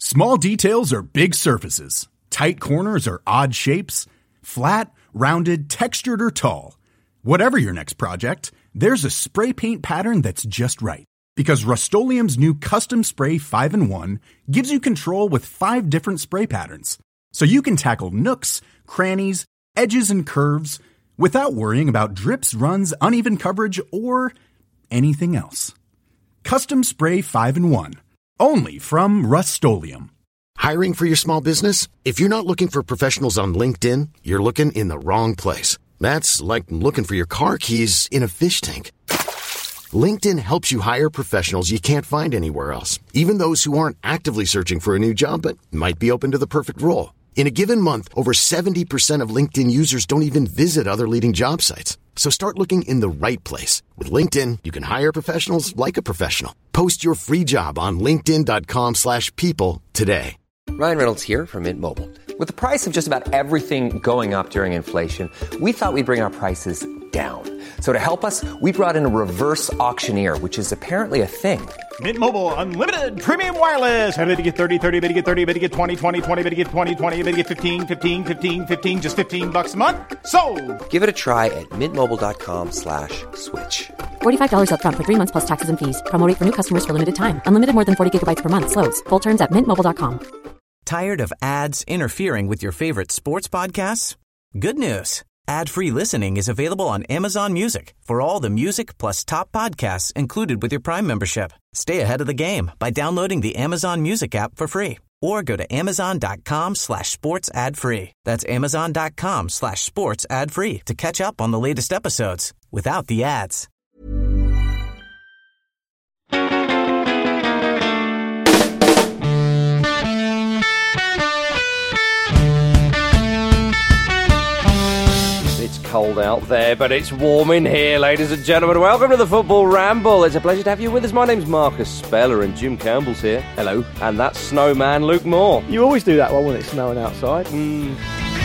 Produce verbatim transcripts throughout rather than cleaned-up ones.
Small details are big surfaces. Tight corners are odd shapes. Flat, rounded, textured, or tall. Whatever your next project, there's a spray paint pattern that's just right. Because Rust-Oleum's new Custom Spray five in one gives you control with five different spray patterns. So you can tackle nooks, crannies, edges, and curves without worrying about drips, runs, uneven coverage, or anything else. Custom Spray five in one. Only from Rust-Oleum. Hiring for your small business? If you're not looking for professionals on LinkedIn, you're looking in the wrong place. That's like looking for your car keys in a fish tank. LinkedIn helps you hire professionals you can't find anywhere else, even those who aren't actively searching for a new job but might be open to the perfect role. In a given month, over seventy percent of LinkedIn users don't even visit other leading job sites. So start looking in the right place. With LinkedIn, you can hire professionals like a professional. Post your free job on linkedin.com slash people today. Ryan Reynolds here from Mint Mobile. With the price of just about everything going up during inflation, we thought we'd bring our prices down. So to help us, we brought in a reverse auctioneer, which is apparently a thing. Mint Mobile Unlimited Premium Wireless. How to get thirty, thirty, how to get thirty, how to get twenty, twenty, twenty, how to get twenty, twenty, how to get fifteen, fifteen, fifteen, fifteen, just fifteen bucks a month? Sold! Give it a try at mintmobile.com slash switch. forty-five dollars up front for three months plus taxes and fees. Promo rate for new customers for limited time. Unlimited more than forty gigabytes per month. Slows full terms at mint mobile dot com. Tired of ads interfering with your favorite sports podcasts? Good news. Ad-free listening is available on Amazon Music for all the music plus top podcasts included with your Prime membership. Stay ahead of the game by downloading the Amazon Music app for free or go to amazon.com slash sports ad free. That's amazon.com slash sports ad free to catch up on the latest episodes without the ads. It's cold out there, but it's warm in here, ladies and gentlemen. Welcome to the Football Ramble. It's a pleasure to have you with us. My name's Marcus Speller and Jim Campbell's here. Hello. And that's snowman Luke Moore. You always do that one when it's snowing outside. Mm.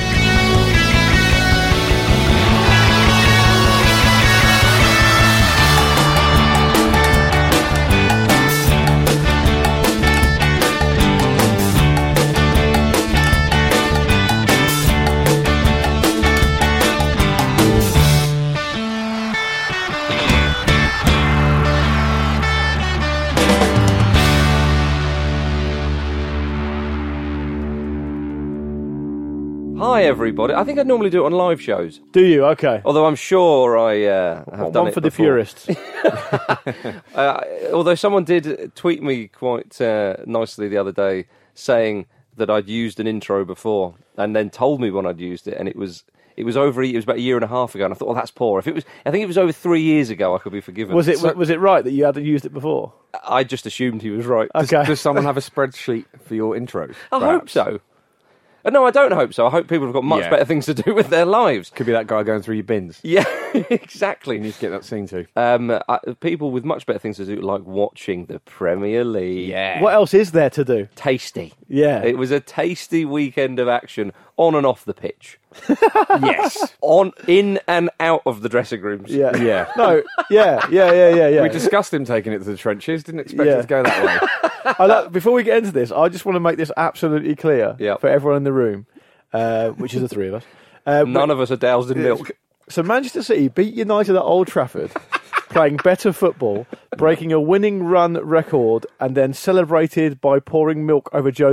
Hi everybody. I think I'd normally do it on live shows. Do you? Okay. Although I'm sure I uh, have well, done one it for before. the purists. uh, although someone did tweet me quite uh, nicely the other day saying that I'd used an intro before and then told me when I'd used it, and it was it was over it was about a year and a half ago, and I thought, well, that's poor. If it was, I think it was over three years ago, I could be forgiven. Was it so, was it right that you had used it before? I just assumed he was right. Okay. Does, does someone have a spreadsheet for your intros? I perhaps? hope so. Uh, no, I don't hope so. I hope people have got much Yeah. better things to do with their lives. Could be that guy going through your bins. Yeah, exactly. You need to get that scene too. Um, uh, people with much better things to do, like watching the Premier League. Yeah. What else is there to do? Tasty. Yeah. It was a tasty weekend of action on and off the pitch. Yes. On, in and out of the dressing rooms. Yeah. Yeah. No. Yeah. Yeah. Yeah. Yeah. Yeah. We discussed him taking it to the trenches. Didn't expect Yeah. it to go that way. I like, before we get into this, I just want to make this absolutely clear Yep. for everyone in the room, uh, which is the three of us. Uh, None of us are doused in milk. So Manchester City beat United at Old Trafford, playing better football, breaking a winning run record, and then celebrated by pouring milk over Jose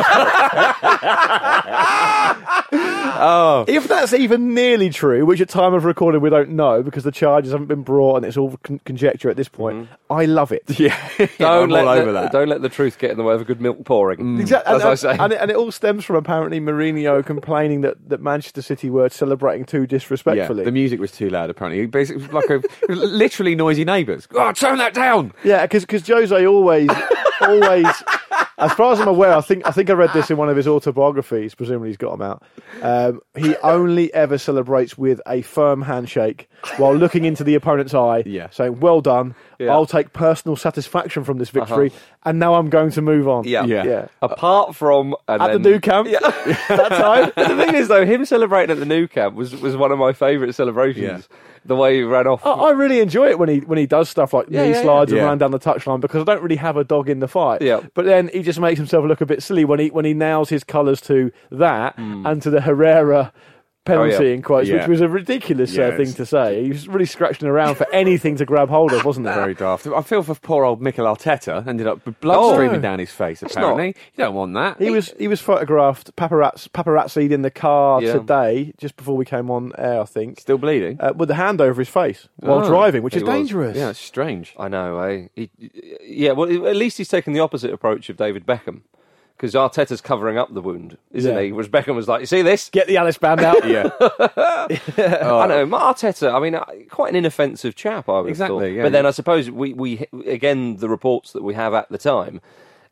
Mourinho. Oh. If that's even nearly true, which at time of recording we don't know because the charges haven't been brought and it's all con- conjecture at this point, Mm-hmm. I love it. Yeah. Don't, I'm let all the, over that. don't let the truth get in the way of a good milk pouring. Exactly, As and, I say. and, it, and it all stems from apparently Mourinho complaining that, that Manchester City were celebrating too disrespectfully. Yeah, the music was too loud, apparently. Basically, it was like a, it was literally noisy neighbours. Oh, turn that down! Yeah, because Jose always, always, as far as I'm aware, I think I think I read this in one of his autobiographies, presumably he's got them out, um, he only ever celebrates with a firm handshake while looking into the opponent's eye, Yeah. saying, well done, Yeah. I'll take personal satisfaction from this victory, Uh-huh. and now I'm going to move on. Yeah. Yeah. yeah. Apart from... And At then, the new camp, that time. the thing is, though, him celebrating at the new camp was, was one of my favourite celebrations. Yeah. The way he ran off. I, I really enjoy it when he when he does stuff like Yeah, knee yeah, slides yeah. and Yeah. run down the touchline because I don't really have a dog in the fight. Yeah. But then he just makes himself look a bit silly when he when he nails his colours to that Hmm. and to the Herrera penalty Oh, yeah. in quotes, Yeah. which was a ridiculous Yeah, uh, thing it's- to say. He was really scratching around for anything to grab hold of, wasn't it? Very daft. I feel for poor old Mikel Arteta. Ended up with blood Oh. streaming down his face, That's apparently. not- You don't want that. He was he was photographed paparazzi paparazzi'd in the car Yeah. today, just before we came on air, I think, Still bleeding. uh, with the hand over his face while Oh, driving, which he is was. dangerous. Yeah, it's strange. I know, eh? He, yeah, well, at least he's taken the opposite approach of David Beckham. Because Arteta's covering up the wound, isn't Yeah. he? Whereas Beckham was like, you see this? Get the Alice band out. Yeah. I know, Arteta, I mean, uh, quite an inoffensive chap, I would have Exactly, thought. yeah. But then I suppose, we, we again, the reports that we have at the time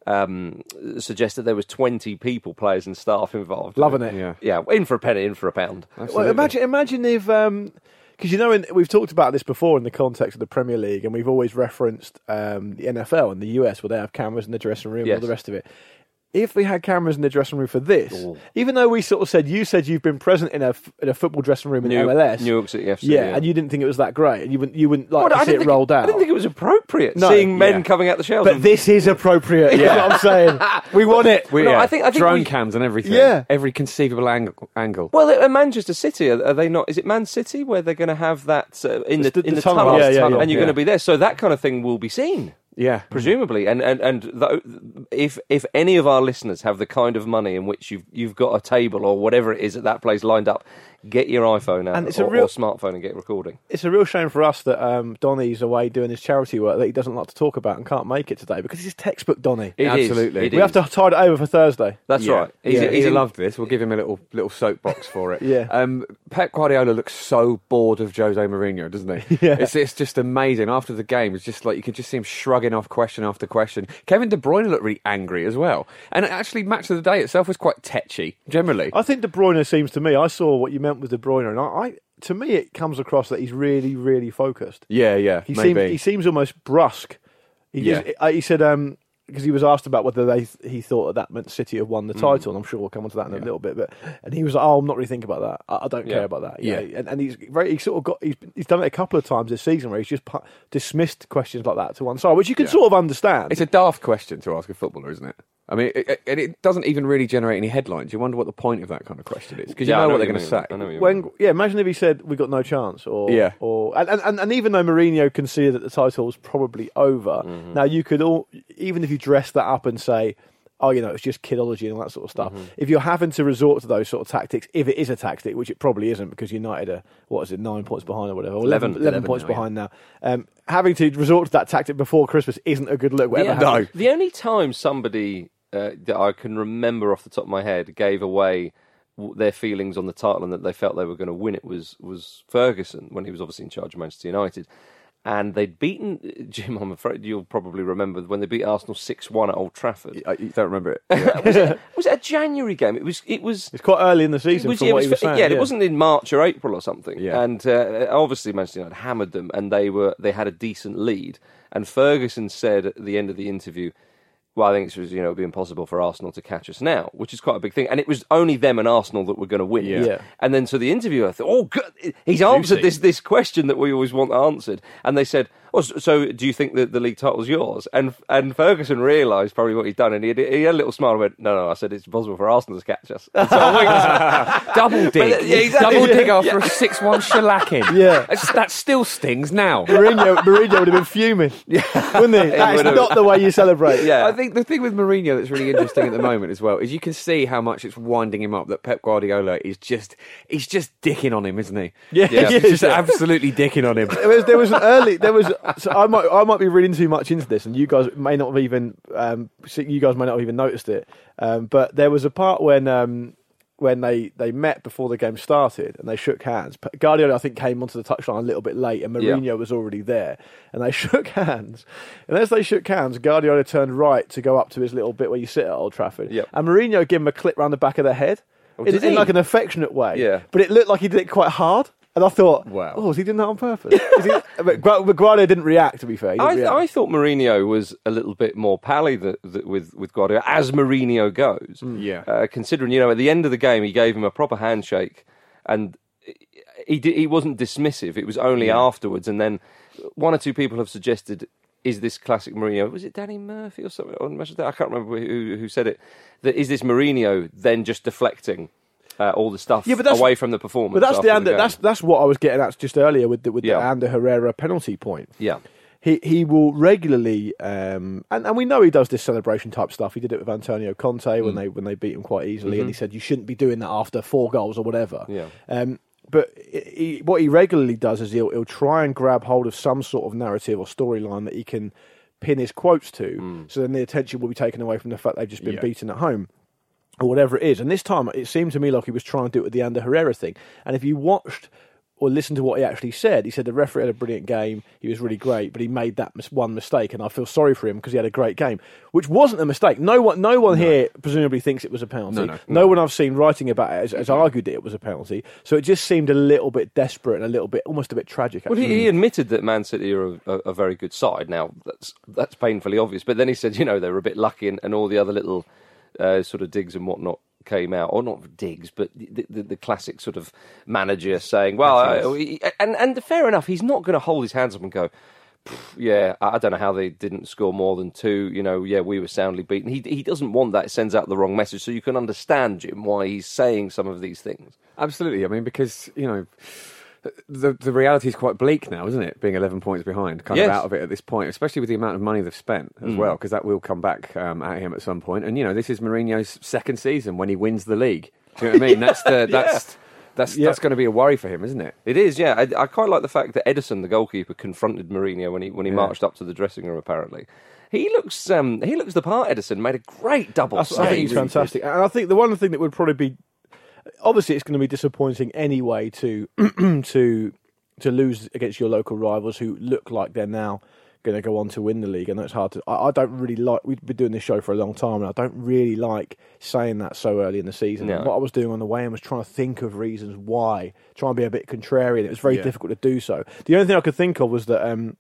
um, suggest that there was twenty people, players and staff involved. Loving it. Yeah. Yeah, in for a penny, in for a pound. Well, imagine, imagine if, um 'cause you know, in, we've talked about this before in the context of the Premier League, and we've always referenced um, the N F L and the U S, where they have cameras in the dressing room and Yes. all the rest of it. If we had cameras in the dressing room for this, even though we sort of said, you said you've been present in a f- in a football dressing room in New, M L S, New York City F C. yeah, and you didn't think it was that great, and you wouldn't you wouldn't like Well, to I see didn't it think rolled out. I didn't think it was appropriate No, seeing men yeah. coming out the shells. but and- this is appropriate. Is what I'm saying. We want it. We, No, yeah, I think- I think drone we- cams and everything. Yeah. Every conceivable angle. angle. Well, at Manchester City, are, are they not? Is it Man City where they're going to have that uh, in the, The- the in the tunnel. tunnel, Yeah, yeah, tunnel, yeah. and you're Yeah. going to be there, so that kind of thing will be seen, Yeah. presumably. And and and th- if if any of our listeners have the kind of money in which you've you've got a table or whatever it is at that place lined up, get your iPhone out And it's or, a real- or smartphone and get recording. It's a real shame for us that um, Donny's away doing his charity work that he doesn't like to talk about and can't make it today because he's textbook Donny. It is. Absolutely. It We is. have to tide it over for Thursday. That's Yeah. right. He's, He's, he's, he's in- loved this. We'll give him a little little soapbox for it. Yeah. Um, Pep Guardiola looks so bored of Jose Mourinho, doesn't he? Yeah. It's, it's just amazing. After the game, it's just like you can just see him shrugging off question after question. Kevin De Bruyne looked really angry as well. And actually, match of the day itself was quite tetchy, generally. I think De Bruyne seems to me, I saw what you meant with De Bruyne, and I, I to me it comes across that he's really, really focused. yeah, yeah, He maybe. seems he seems almost brusque. He, Yeah. just, uh, he said um, because he was asked about whether they he thought that meant City had won the title, and I'm sure we'll come on to that in a little bit. But and he was like, "Oh, I'm not really thinking about that. I, I don't Yeah. care about that." Yeah. and, and he's very he sort of got he's he's done it a couple of times this season where he's just pu- dismissed questions like that to one side, which you can Yeah. sort of understand. It's a daft question to ask a footballer, isn't it? I mean, it, it, and it doesn't even really generate any headlines. You wonder what the point of that kind of question is, because you Yeah, I know, know what what they're you going to mean. say. I know what you when mean. yeah, imagine if he said we got no chance, or Yeah. or and, and, and even though Mourinho conceded that the title was probably over, Mm-hmm. now you could all even if you dress that up and say, oh, you know, it's just kidology and all that sort of stuff. Mm-hmm. If you're having to resort to those sort of tactics, if it is a tactic, which it probably isn't, because United are what is it, nine points behind or whatever, or eleven, eleven, eleven eleven points now, yeah. behind now. Um, having to resort to that tactic before Christmas isn't a good look. Whatever The, happens. the only time somebody uh, that I can remember off the top of my head gave away w- their feelings on the title and that they felt they were going to win it was was Ferguson when he was obviously in charge of Manchester United. And they'd beaten, Jim, I'm afraid you'll probably remember, when they beat Arsenal six one at Old Trafford. I, you don't remember it. was, it, was it a January game? It was. It was. It's quite early in the It season was, from it what was he was fa- saying. yeah, it wasn't in March or April or something. Yeah. And uh, obviously Manchester United hammered them, and they were they had a decent lead. And Ferguson said at the end of the interview, "Well, I think it was you know it'd be impossible for Arsenal to catch us now," which is quite a big thing. And it was only them and Arsenal that were going to win. Yeah. Yeah. And then so the interviewer thought, "Oh, good. He's answered this this question that we always want answered." And they said, "Oh, so, so do you think that the league title's yours?" And and Ferguson realised probably what he'd done, and he had, he had a little smile and went, "No, no," I said, "It's impossible for Arsenal to catch us." And so I winked. Double dig. But, yeah, exactly. Double dig Yeah. after a six one shellacking. Yeah. That's- that still stings now. Mourinho, Mourinho would have been fuming, wouldn't he? That is would have. not the way you celebrate. Yeah. I think the thing with Mourinho that's really interesting at the moment as well is you can see how much it's winding him up that Pep Guardiola is just he's just dicking on him, isn't he? Yeah, Yeah. he He's is. just absolutely dicking on him. There was, there was an early. There was. So I might. I might be reading too much into this, and you guys may not have even. Um, see- you guys may not have even noticed it. Um, but there was a part when um, when they, they met before the game started and they shook hands. P- Guardiola, I think, came onto the touchline a little bit late, and Mourinho Yeah. was already there, and they shook hands. And as they shook hands, Guardiola turned right to go up to his little bit where you sit at Old Trafford, Yep. and Mourinho gave him a clip round the back of the head. Oh, in, did in he? like an affectionate way, Yeah. but it looked like he did it quite hard. And I thought, Wow. oh, was he doing that on purpose? Is he, but Gu- but Guardiola didn't react, to be fair. He didn't I, react. I thought Mourinho was a little bit more pally th th with with Guardiola, as Mourinho goes. Yeah. Uh, considering, you know, at the end of the game, he gave him a proper handshake, and he did, he wasn't dismissive. It was only afterwards, and then one or two people have suggested is this classic Mourinho? Was it Danny Murphy or something on Match of the Day? I can't remember who, who said it. That is this Mourinho then just deflecting uh, all the stuff yeah, but that's, away from the performance? But that's the, Ander, the that's that's what I was getting at just earlier with the, with yeah. the Ander Herrera penalty point. Yeah. He he will regularly, um, and, and we know he does this celebration type stuff. He did it with Antonio Conte when mm. they when they beat him quite easily, mm-hmm. and he said you shouldn't be doing that after four goals or whatever. Yeah. Um, but he, what he regularly does is he'll, he'll try and grab hold of some sort of narrative or storyline that he can pin his quotes to, mm. so then the attention will be taken away from the fact they've just been yeah. beaten at home or whatever it is. And this time it seemed to me like he was trying to do it with the Ander Herrera thing. And if you watched or listen to what he actually said, he said the referee had a brilliant game, he was really great, but he made that mis- one mistake, and I feel sorry for him because he had a great game, which wasn't a mistake. No one no one no. here presumably thinks it was a penalty. No, no, no. no one I've seen writing about it has, has argued that it was a penalty, so it just seemed a little bit desperate and a little bit, almost a bit tragic, actually. Well, he, he admitted that Man City are a, a, a very good side. Now, that's that's painfully obvious, but then he said, you know, they were a bit lucky, and, and all the other little uh, sort of digs and whatnot came out, or not digs, but the, the, the classic sort of manager saying, well, uh, he, and, and fair enough, he's not going to hold his hands up and go, yeah, I don't know how they didn't score more than two, you know, yeah, we were soundly beaten. He he doesn't want that, it sends out the wrong message, so you can understand, Jim, why he's saying some of these things. Absolutely, I mean, because, you know, the the reality is quite bleak now, isn't it? Being eleven points behind, kind yes. of out of it at this point, especially with the amount of money they've spent as mm. well, because that will come back um, at him at some point. And you know, this is Mourinho's second season when he wins the league. Do you know what I mean? That's the that's. Yeah. That's yeah. that's going to be a worry for him, isn't it? It is, yeah. I, I quite like the fact that Edison, the goalkeeper, confronted Mourinho when he when he yeah. marched up to the dressing room. Apparently, he looks um, he looks the part. Edison made a great double save. I think he's fantastic, and I think the one thing that would probably be obviously it's going to be disappointing anyway to to to lose against your local rivals who look like they're now going to go on to win the league. I know it's hard to. I, I don't really like. We've been doing this show for a long time, and I don't really like saying that so early in the season. No. What I was doing on the way in was trying to think of reasons why, try and be a bit contrarian. It was very yeah. difficult to do so. The only thing I could think of was that um,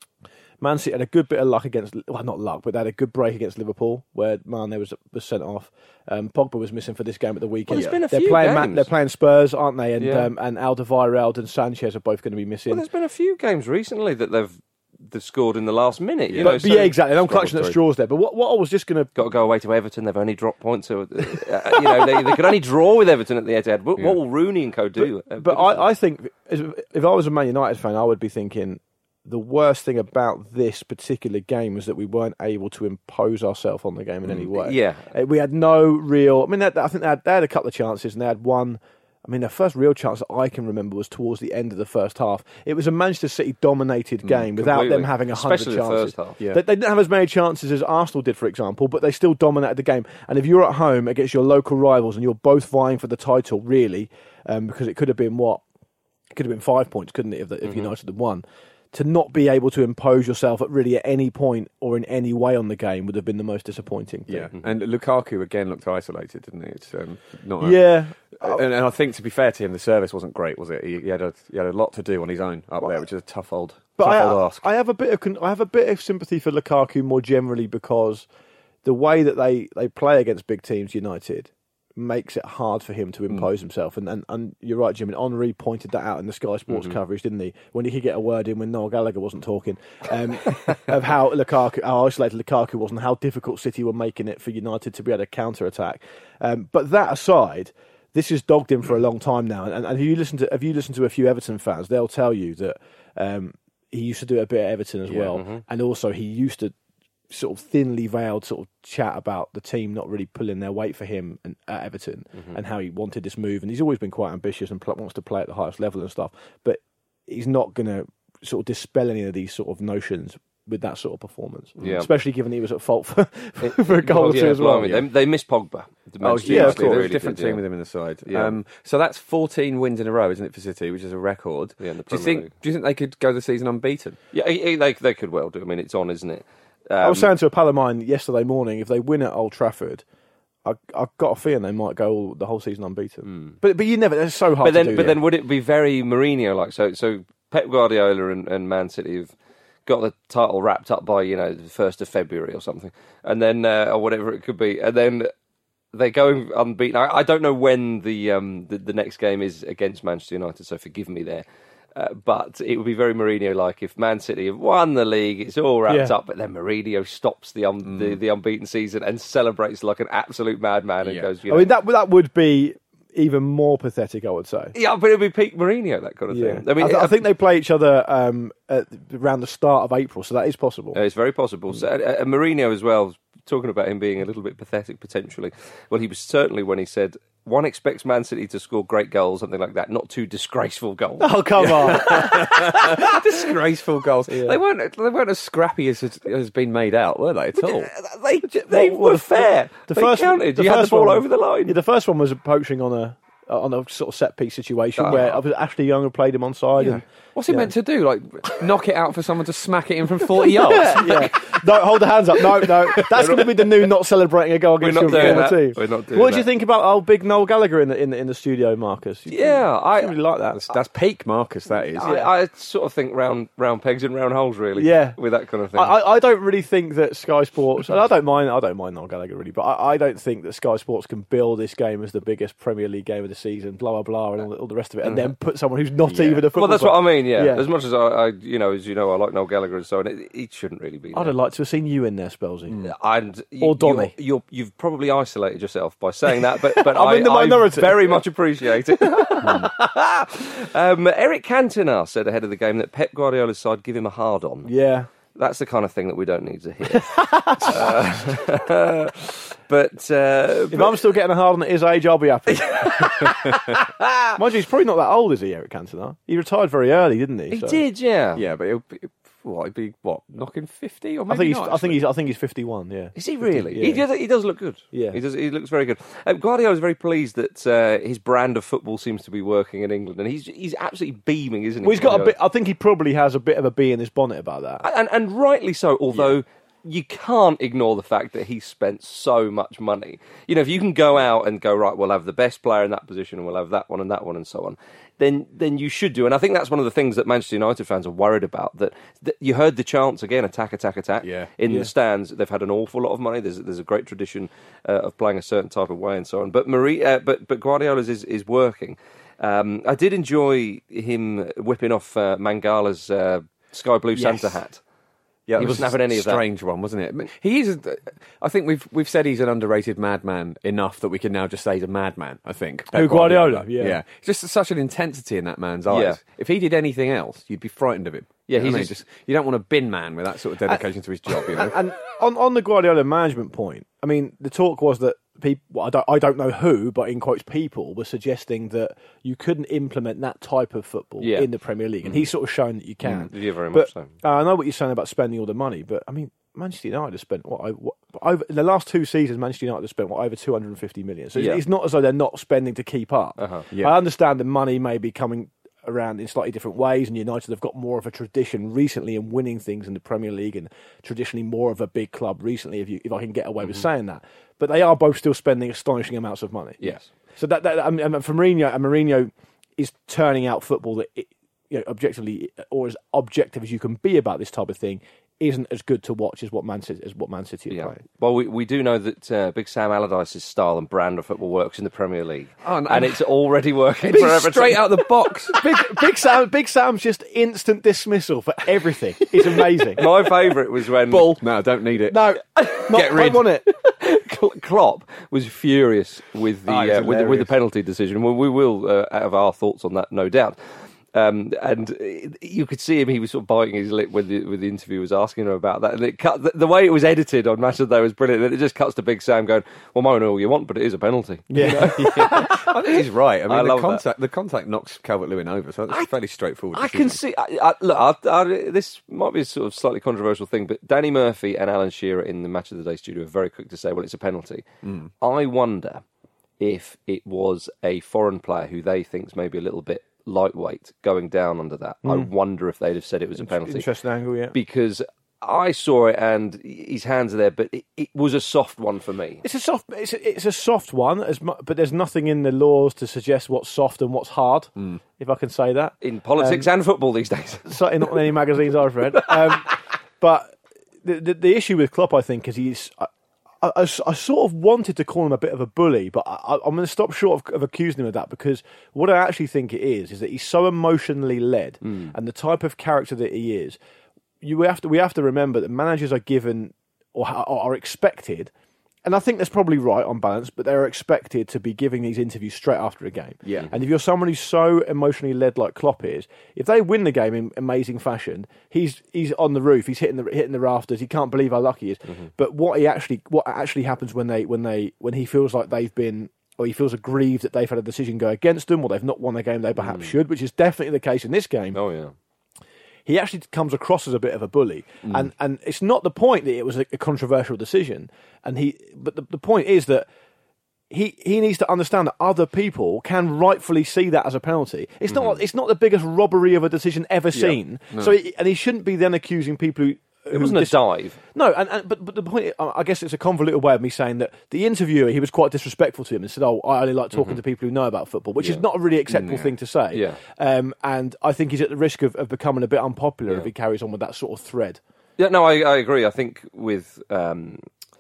Man City had a good bit of luck against. Well, not luck, but they had a good break against Liverpool, where Mane was was sent off. Um, Pogba was missing for this game at the weekend. Well, there's been a they're few playing. games. They're playing Spurs, aren't they? And yeah. um, and Alderweireld and Sanchez are both going to be missing. Well, there's been a few games recently that they've. They've scored in the last minute, you yeah. know. But, so but yeah, exactly. And I'm clutching at straws there. But what, what I was just going to got to go away to Everton. They've only dropped points. So, uh, you know, they, they could only draw with Everton at the Etihad. What, yeah. what will Rooney and co do? But, but I, I think if I was a Man United fan, I would be thinking the worst thing about this particular game was that we weren't able to impose ourselves on the game in any way. Yeah, we had no real. I mean, they, I think they had, they had a couple of chances, and they had one. I mean, the first real chance that I can remember was towards the end of the first half. It was a Manchester City dominated game mm, without them having a hundred chances. The first half. Yeah. They, they didn't have as many chances as Arsenal did, for example, but they still dominated the game. And if you're at home against your local rivals and you're both vying for the title, really, um, because it could have been what? It could have been five points, couldn't it, if, the, if mm-hmm. United had won? To not be able to impose yourself at really at any point or in any way on the game would have been the most disappointing thing. Yeah, and Lukaku again looked isolated, didn't he? It's um, not. A, yeah, and, and I think to be fair to him, the service wasn't great, was it? He, he had a he had a lot to do on his own up well, there, which is a tough old, but tough I, old ask. I have a bit of I have a bit of sympathy for Lukaku more generally because the way that they, they play against big teams, United, makes it hard for him to impose mm. himself. And, and and you're right, Jim. And Henry pointed that out in the Sky Sports mm-hmm. coverage, didn't he? When he could get a word in when Noel Gallagher wasn't talking, um, of how Lukaku, how isolated Lukaku was, and how difficult City were making it for United to be able to counter attack. Um, but that aside, this has dogged him for a long time now. And, and if you listen to if you listen to a few Everton fans, they'll tell you that um, he used to do a bit at Everton as yeah, well, mm-hmm. and also he used to. Sort of thinly veiled sort of chat about the team not really pulling their weight for him and, at Everton mm-hmm. and how he wanted this move. And he's always been quite ambitious and pl- wants to play at the highest level and stuff. But he's not going to sort of dispel any of these sort of notions with that sort of performance. Yeah. Especially given he was at fault for, for a goal well, or two yeah, as well. well yeah. They, they missed Pogba. Oh, yeah, of course. They're a different did, team yeah. with him in the side. Yeah. Um, so that's fourteen wins in a row, isn't it, for City, which is a record. Yeah, in the do you Premier think? League. Do you think they could go the season unbeaten? Yeah, they they could well do. I mean, it's on, isn't it? Um, I was saying to a pal of mine yesterday morning, if they win at Old Trafford, I, I've got a feeling they might go all, the whole season unbeaten. Mm. But but you never. It's so hard. But then, to do, but yeah. then, would it be very Mourinho like? So so Pep Guardiola and, and Man City have got the title wrapped up by you know the first of February or something, and then uh, or whatever it could be, and then they go unbeaten. I, I don't know when the um the, the next game is against Manchester United, so forgive me there. Uh, but it would be very Mourinho-like if Man City have won the league, it's all wrapped Yeah. up, but then Mourinho stops the, um, the the unbeaten season and celebrates like an absolute madman and Yeah. goes, you I know, mean, that that would be even more pathetic, I would say. yeah, but it'd be peak Mourinho, that kind of Yeah. thing. I mean, I, th- I think they play each other um, at, around the start of April, so that is possible. Uh, it's very possible. So, uh, uh, Mourinho as well, talking about him being a little bit pathetic potentially. Well, he was certainly when he said, one expects Man City to score great goals, something like that, not two disgraceful goals. Oh, come on. Disgraceful goals. They weren't. They weren't as scrappy as has has been made out, were they at all? They, they Well, were the- fair. The they first, counted. the You had the first ball one- over the line. Yeah, the first one was poaching on a on a sort of set piece situation Oh. where obviously Ashley Young had played him on side. Yeah. And, What's he yeah. meant to do? Like knock it out for someone to smack it in from forty yards? yeah. No, hold the hands up. No, no. That's going to be the new not celebrating a goal We're against not your doing former that. team. We're not doing What do you that. think about old big Noel Gallagher in the in the, in the studio, Marcus? You Yeah, I- I really like that. That's, that's peak Marcus. That is. I, I sort of think round round pegs and round holes, really. Yeah. with that kind of thing. I, I I don't really think that Sky Sports. And I don't mind. I don't mind Noel Gallagher really, but I, I don't think that Sky Sports can bill this game as the biggest Premier League game of the season. Blah blah blah, and all the, all the rest of it, and then put someone who's not Yeah. even a football. well, that's player. what I mean. Yeah. Yeah. As much as I, I, you know, as you know, I like Noel Gallagher and so on. It, it shouldn't really be. I'd there. have liked to have seen you in there, Spelsy. And you, Or Donny. You're, you're, you've probably isolated yourself by saying that, but, but I'm I, in the minority. I very much appreciate it. um, Eric Cantona said ahead of the game that Pep Guardiola's side give him a hard on. Yeah. That's the kind of thing that we don't need to hear. uh, but, uh, If I'm still getting a hard on at his age, I'll be happy. Mind you, he's probably not that old, is he, Eric Cantona? He retired very early, didn't he? he So- did, yeah. Yeah, but it'll be, what, it'd be what knocking fifty or I maybe think he's. not, I think actually. he's. I think he's fifty-one. Yeah. Is he really? Yeah. He, does, he does look good. Yeah. he does. He looks very good. Um, Guardiola's very pleased that uh, his brand of football seems to be working in England, and he's he's absolutely beaming, isn't he? Well, he's got a Guardiola? bit. I think he probably has a bit of a bee in his bonnet about that. and and rightly so. Although you can't ignore the fact that he spent so much money. You know, if you can go out and go, right, we'll have the best player in that position, and we'll have that one and that one and so on, then then you should do. And I think that's one of the things that Manchester United fans are worried about. That, that you heard the chants again, attack, attack, attack. Yeah. In Yeah. the stands, they've had an awful lot of money. There's there's a great tradition uh, of playing a certain type of way and so on. But Marie, uh, but but Guardiola's is is working. Um, I did enjoy him whipping off uh, Mangala's uh, sky blue Yes. Santa hat. Yeah, He it was wasn't having any of that. Strange one, wasn't it? He is. A, I think we've we've said he's an underrated madman enough that we can now just say he's a madman. I think. Pep Who, Guardiola? Yeah. yeah. Just such an intensity in that man's eyes. Yeah. If he did anything else, you'd be frightened of him. Yeah, You know he's what I mean? just- just you don't want a bin man with that sort of dedication to his job. You know. And on, on the Guardiola management point, I mean, the talk was that people, well, I don't, I don't know who, but in quotes, people were suggesting that you couldn't implement that type of football Yeah. in the Premier League, and he's sort of shown that you can. Mm, yeah, very but, much so. uh, I know what you're saying about spending all the money, but I mean, Manchester United have spent what, I- what over in the last two seasons. Manchester United have spent what over two hundred fifty million. So it's- Yeah. it's not as though they're not spending to keep up. Uh-huh. Yeah. I understand the money may be coming around in slightly different ways, and United have got more of a tradition recently in winning things in the Premier League, and traditionally more of a big club recently, if you if I can get away with saying that. But they are both still spending astonishing amounts of money. Yes. So that, that I mean, for Mourinho, and Mourinho is turning out football that, it, you know, objectively, or as objective as you can be about this type of thing, isn't as good to watch as what Man City, as what Man City are Yeah. playing. Well, we, we do know that uh, Big Sam Allardyce's style and brand of football works in the Premier League. Oh, no. And it's already working Big for Everton. straight out the box. Big, Big Sam, Big Sam's just instant dismissal for everything. It's amazing. My favourite was when Bull. No, don't need it. No, not, Get rid. I want it. Cl- Klopp was furious with the Oh, it's uh, with, the with the hilarious. penalty decision. Well, we will uh, have our thoughts on that, no doubt. Um, and uh, you could see him; he was sort of biting his lip when the, when the interview was asking him about that. And it cut the, the way it was edited on Match of the Day was brilliant. And it just cuts to Big Sam going, "Well, moan all you want, but it is a penalty." Yeah. I think he's right. I mean, I the love contact the contact knocks Calvert-Lewin over, so that's fairly straightforward. I can decision. see. I, I, look, I, I, this might be a sort of slightly controversial thing, but Danny Murphy and Alan Shearer in the Match of the Day studio are very quick to say, "Well, it's a penalty." Mm. I wonder if it was a foreign player who they think's maybe a little bit lightweight going down under that. I wonder if they'd have said it was a penalty. Interesting angle, yeah. Because I saw it and his hands are there, but it, it was a soft one for me. It's a soft. It's a, it's a soft one, as mu- but there's nothing in the laws to suggest what's soft and what's hard, if I can say that. In politics and football these days. Certainly not in any magazines I've read. Um, but the, the the issue with Klopp, I think, is he's. I, I, I, I sort of wanted to call him a bit of a bully, but I, I'm going to stop short of, of accusing him of that, because what I actually think it is is that he's so emotionally led, mm. and the type of character that he is. You have to we have to remember that managers are given or are expected. And I think that's probably right on balance, but they're expected to be giving these interviews straight after a game. Yeah. And if you're someone who's so emotionally led like Klopp is, if they win the game in amazing fashion, he's he's on the roof, he's hitting the hitting the rafters. He can't believe how lucky he is. Mm-hmm. But what he actually what actually happens when they when they when he feels like they've been, or he feels aggrieved that they've had a decision go against them, or they've not won a game they perhaps mm. should, which is definitely the case in this game. Oh yeah. He actually comes across as a bit of a bully, mm. and and it's not the point that it was a, a controversial decision, and he. But the, the point is that he he needs to understand that other people can rightfully see that as a penalty. It's mm-hmm. not it's not the biggest robbery of a decision ever yeah. seen. No. So he, and he shouldn't be then accusing people who. It wasn't dis- a dive. No, and, and but but the point, I guess it's a convoluted way of me saying that the interviewer, he was quite disrespectful to him and said, "Oh, I only like talking mm-hmm. to people who know about football," which yeah. is not a really acceptable yeah. thing to say. Yeah. Um, and I think he's at the risk of, of becoming a bit unpopular yeah. if he carries on with that sort of thread. Yeah, no, I, I agree. I think with. Um,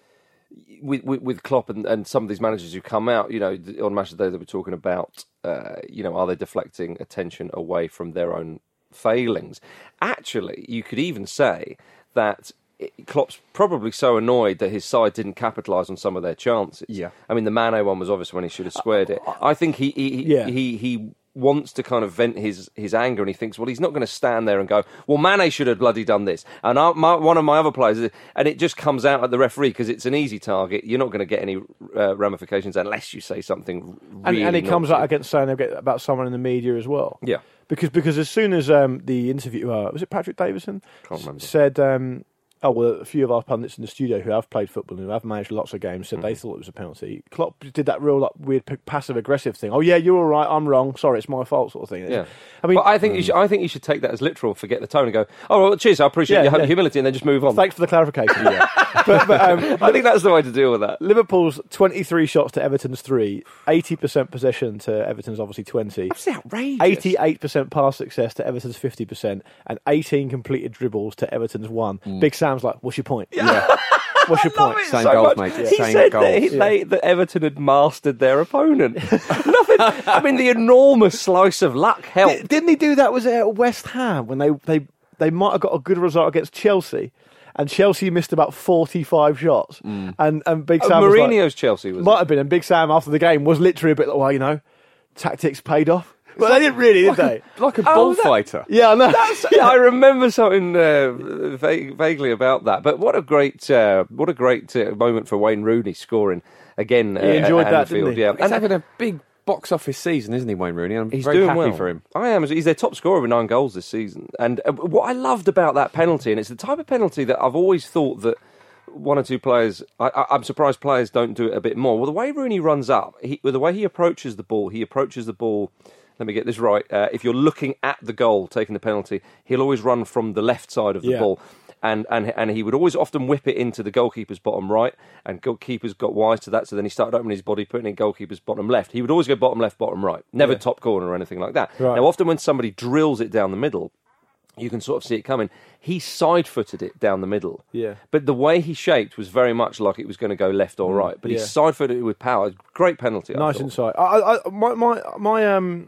With, with with Klopp and, and some of these managers who come out, you know, on Match of the Day, they were talking about, uh, you know, are they deflecting attention away from their own failings? Actually, you could even say that Klopp's probably so annoyed that his side didn't capitalise on some of their chances. Yeah, I mean, the Mane one was obviously when he should have squared it. I think he he yeah. he, he wants to kind of vent his, his anger, and he thinks, well, he's not going to stand there and go, well, Mane should have bloody done this, and I, my, one of my other players, and it just comes out at the referee because it's an easy target. You're not going to get any uh, ramifications unless you say something really and, and he comes naughty. out against saying about someone in the media as well. Yeah. Because because as soon as um, the interviewer, was it Patrick Davison? Can't remember. Said, um, oh, well, a few of our pundits in the studio who have played football and who have managed lots of games said mm. they thought it was a penalty. Klopp did that real like, weird passive-aggressive thing. Oh, yeah, you're all right, I'm wrong, sorry, it's my fault sort of thing. Yeah. I mean, but I think, um, you should, I think you should take that as literal, forget the tone and go, oh, well, cheers, I appreciate yeah, your yeah. humility, and then just move on. Thanks for the clarification. yeah. but, but, um, I think that's the way to deal with that. Liverpool's twenty-three shots to Everton's three, eighty percent possession to Everton's obviously twenty. That's outrageous. eighty-eight percent pass success to Everton's fifty percent, and eighteen completed dribbles to Everton's one. Mm. Big Sam's like, what's your point? Yeah. What's your point? Same so goals, much. mate. He Same said goals. that, he, yeah. they, that Everton had mastered their opponent. Nothing. I mean, the enormous slice of luck helped. D- didn't he do that? Was it at West Ham when they, they, they might have got a good result against Chelsea? And Chelsea missed about forty-five shots. Mm. And, and Big Sam oh, was Mourinho's like, Chelsea was Might it? have been. And Big Sam, after the game, was literally a bit like, well, you know, tactics paid off. Well, like, they didn't really, like did they? A, like a oh, bullfighter. That, yeah, I know. That's, yeah, I remember something uh, vague, vaguely about that. But what a great, uh, what a great uh, moment for Wayne Rooney scoring again. He uh, enjoyed at that, Anfield. didn't he? Yeah, He's and having a big box office season, isn't he, Wayne Rooney? I'm he's very doing happy well for him. I am. He's their top scorer with nine goals this season. And uh, what I loved about that penalty, and it's the type of penalty that I've always thought that one or two players, I, I, I'm surprised players don't do it a bit more. Well, the way Rooney runs up, he, with the way he approaches the ball, he approaches the ball. Let me get this right. Uh, if you're looking at the goal, taking the penalty, he'll always run from the left side of the yeah. ball. And, and and he would always often whip it into the goalkeeper's bottom right, and goalkeepers got wise to that, so then he started opening his body, putting in goalkeeper's bottom left. He would always go bottom left, bottom right, never yeah. top corner or anything like that. Right. Now, often when somebody drills it down the middle, you can sort of see it coming. He side-footed it down the middle. Yeah. But the way he shaped was very much like it was going to go left or right. But yeah. he side-footed it with power. Great penalty. Nice insight. I, I, my, my, my, um,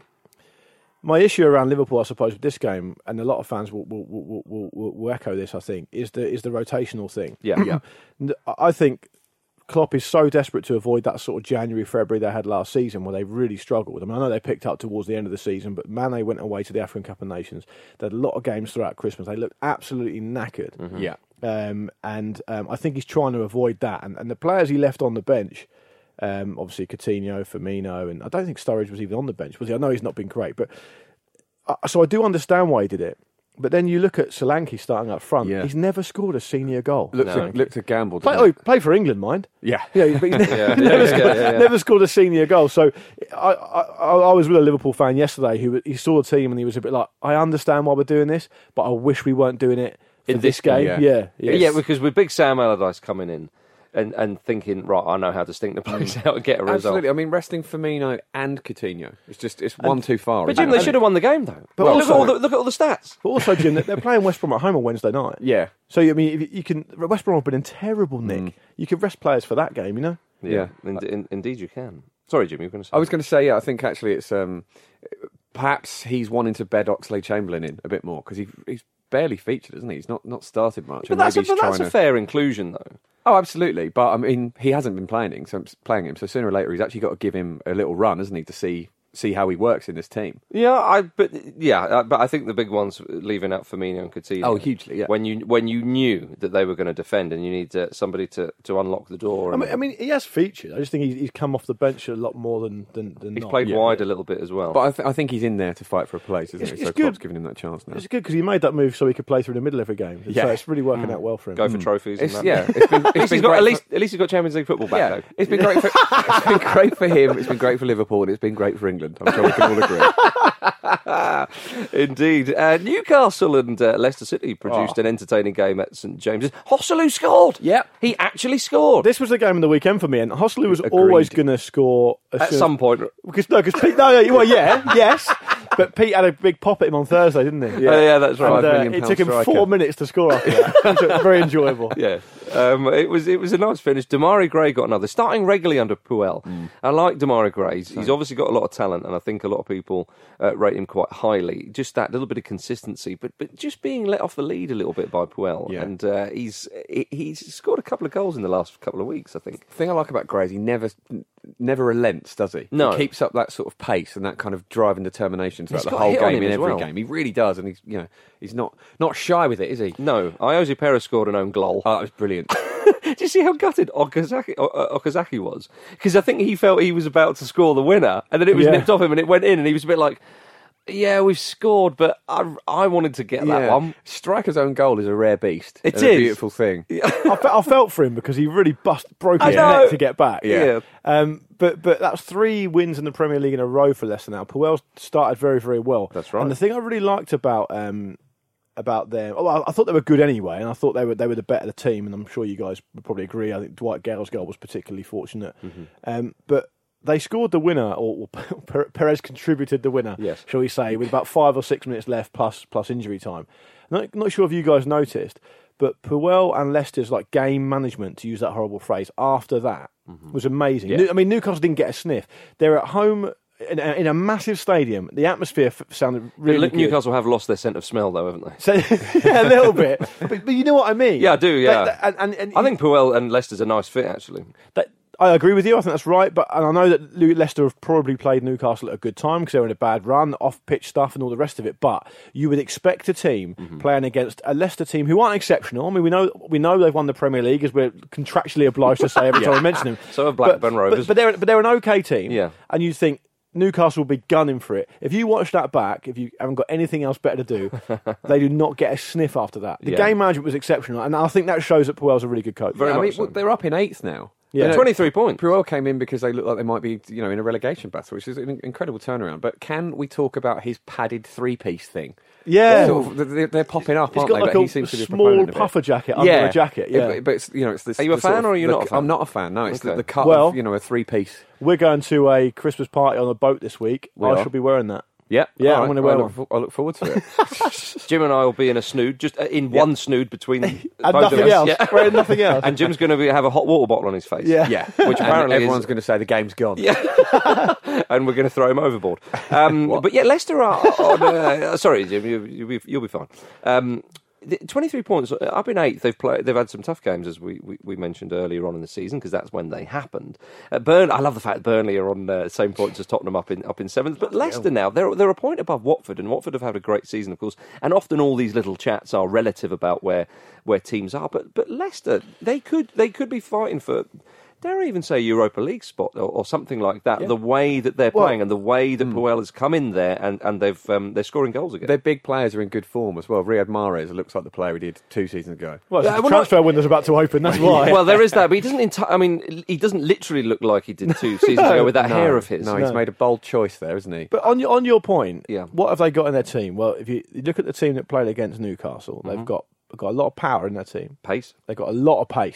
my issue around Liverpool, I suppose, with this game, and a lot of fans will will, will, will, will, will echo this, I think, is the is the rotational thing. Yeah. yeah. I think Klopp is so desperate to avoid that sort of January, February they had last season where they really struggled. I mean, I know they picked up towards the end of the season, but Mane went away to the African Cup of Nations. They had a lot of games throughout Christmas. They looked absolutely knackered. Mm-hmm. Yeah. Um, and um, I think he's trying to avoid that. And, and the players he left on the bench, um, obviously Coutinho, Firmino, and I don't think Sturridge was even on the bench, was he? I know he's not been great, but uh, so I do understand why he did it. But then you look at Solanke starting up front. Yeah. He's never scored a senior goal. Looked, No. a, looked a gamble. Play, didn't oh, he played for England, mind. Yeah. Yeah, but he's never, Yeah, never, yeah, scored, yeah, yeah. never scored a senior goal. So I, I, I was with a Liverpool fan yesterday who he saw the team and he was a bit like, I understand why we're doing this, but I wish we weren't doing it for In this this game. game, Yeah, Yeah, yeah, yeah, because with Big Sam Allardyce coming in, and, and thinking, right, I know how to stink the place out and get a result. Absolutely. I mean, resting Firmino and Coutinho, it's just it's one too far. But Jim, they should have won the game though. But Well, also- look, at all the, look at all the stats. But also, Jim, they're playing West Brom at home on Wednesday night. Yeah. So I mean, if you you can West Brom have been in terrible nick. Mm. You could rest players for that game, you know. Yeah, in, in, indeed you can. Sorry, Jim, you were going to say. I was going to say, yeah, I think actually it's um, perhaps he's wanting to bed Oxlade-Chamberlain in a bit more because he, he's barely featured, isn't he? He's not, not started much. But and that's, a, maybe he's but that's trying a to... fair inclusion, though. Oh, absolutely. But I mean, he hasn't been playing him, so playing him. So sooner or later, he's actually got to give him a little run, hasn't he, to see see how he works in this team. Yeah, I but yeah, uh, but I think the big ones leaving out Firmino and Coutinho. Oh, hugely, yeah. When you when you knew that they were going to defend, and you need uh, somebody to, to unlock the door. I And mean, I mean, he has featured. I just think he's, he's come off the bench a lot more than than, than he's not. played Yeah. wide a little bit as well. But I, th- I think he's in there to fight for a place, isn't It's- he? it's So good. Klopp's giving him that chance now. It's good because he made that move so he could play through the middle every game. Yeah. So it's really working out well for him. Go for trophies. It's, and that. yeah, it's been, At it's least, been he's got, great at, for- least, at least he's got Champions League football back, Yeah, though. it's been great for it's been great for him. It's been great for Liverpool, and it's been great for England. I'm sure we can all agree. Indeed. Uh, Newcastle and uh, Leicester City produced Oh. an entertaining game at St James's. Hosselu scored! Yep. He actually scored. This was the game of the weekend for me, and Hosley was Agreed. always going to score as At soon some as, point. because no, because Pete. No, no, well, yeah, yes, but Pete had a big pop at him on Thursday, didn't he? Yeah, yeah, that's right. And, uh, Five million it pound took him striker. four minutes to score after that. So it was very enjoyable. Yeah, um, it was it was a nice finish. Damari Gray got another, starting regularly under Puel. Mm. I like Damari Gray. He's, he's obviously got a lot of talent, and I think a lot of people uh, rate him quite highly. Just that little bit of consistency, but but just being let off the lead a little bit by Puel, Yeah. and uh, he's he, he's scored a couple of goals in the last couple of weeks. I think. The thing I like about Gray is he never never relents, does he? No. He keeps up that sort of pace and that kind of drive and determination throughout He's the got whole hit on game him in as every well. game. He really does, and he's you know he's not not shy with it, is he? No, Iosi Perez scored an own goal. Oh, that was brilliant. Did you see how gutted Okazaki, O- Okazaki was? Because I think he felt he was about to score the winner, and then it was Yeah. nipped off him, and it went in, and he was a bit like, "Yeah, we've scored, but I, I wanted to get that Yeah. one." Striker's own goal is a rare beast. It and is. a beautiful thing. I, fe- I felt for him because he really bust broke I his know. neck to get back. Yeah. Um, but but that's three wins in the Premier League in a row for Leicester now. Puel started very very well. That's right. And the thing I really liked about um, about them, oh, I, I thought they were good anyway, and I thought they were they were the better team, and I'm sure you guys would probably agree. I think Dwight Gale's goal was particularly fortunate, Mm-hmm. um, but. They scored the winner, or, or Perez contributed the winner, Yes. shall we say, with about five or six minutes left plus plus injury time. Not, not sure if you guys noticed, but Puel and Leicester's like game management, to use that horrible phrase, after that was amazing. Yeah. New- I mean, Newcastle didn't get a sniff. They're at home in a, in a massive stadium. The atmosphere f- sounded really good. Newcastle have lost their scent of smell, though, haven't they? So, yeah, a little bit, but, but you know what I mean. Yeah, I do, yeah. They- and, and, and I think Puel and Leicester's a nice fit, actually. that, I agree with you. I think that's right. But and I know that Le- Leicester have probably played Newcastle at a good time because they were in a bad run, off-pitch stuff, and all the rest of it. But you would expect a team Mm-hmm. playing against a Leicester team who aren't exceptional. I mean, we know we know they've won the Premier League, as we're contractually obliged to say every time we mention them. So have Blackburn but, Rovers. But, but they're but they're an okay team. Yeah. And you think Newcastle will be gunning for it. If you watch that back, if you haven't got anything else better to do, they do not get a sniff after that. The Yeah. game management was exceptional, and I think that shows that Puel's a really good coach. Very I much mean, so. well, they're up in eighth now. Yeah. You know, twenty-three points. Puel came in because they look like they might be, you know, in a relegation battle, which is an incredible turnaround. But can we talk about his padded three-piece thing? Yeah. Sort of, they're, they're popping up, He's aren't got they? like But a he seems to be a small proponent of it. puffer jacket under yeah. a jacket. Yeah, but, but it's, you know, it's this. Are you a the sort fan of- or are you the- not a fan? I'm not a fan. No, it's Okay. the, the cut Well- of, you know, a three-piece. we're going to a Christmas party on a boat this week. We I are. shall be wearing that. Yeah, Yeah, All I'm right. gonna Well, wear I one. look, fo- I look forward to it. Jim and I will be in a snood, just uh, in one snood between And both nothing of us. else. Yeah. Wearing nothing else. And Jim's going to have a hot water bottle on his face. Yeah. yeah, Which And apparently everyone's is- going to say the game's gone. Yeah, and we're going to throw him overboard. Um, but yeah, Leicester are. On, uh, sorry, Jim, you, you'll be you'll be fine. Um, the- twenty-three points up in eighth. They've played. They've had some tough games, as we, we, we mentioned earlier on in the season, because that's when they happened. Uh, Burn. I love the fact Burnley are on the uh, same points as Tottenham, up in up in seventh. But Leicester now they're they're a point above Watford, and Watford have had a great season, of course. And often all these little chats are relative about where where teams are. But but Leicester, they could they could be fighting for, dare I even say, Europa League spot or, or something like that. The way that they're Well, playing and the way that Puel has come in there and, and they've um, they're scoring goals again. Their big players are in good form as well. Riyad Mahrez looks like the player he did two seasons ago. Well, Yeah, the well, transfer window's about to open. That's why. Well, there is that, but he doesn't. Enti- I mean, he doesn't literally look like he did two seasons ago with that no, hair of his. No, he's No. made a bold choice there, isn't he? But on your on your point, Yeah. what have they got in their team? Well, if you, you look at the team that played against Newcastle, they've got got a lot of power in their team. Pace. They've got a lot of pace.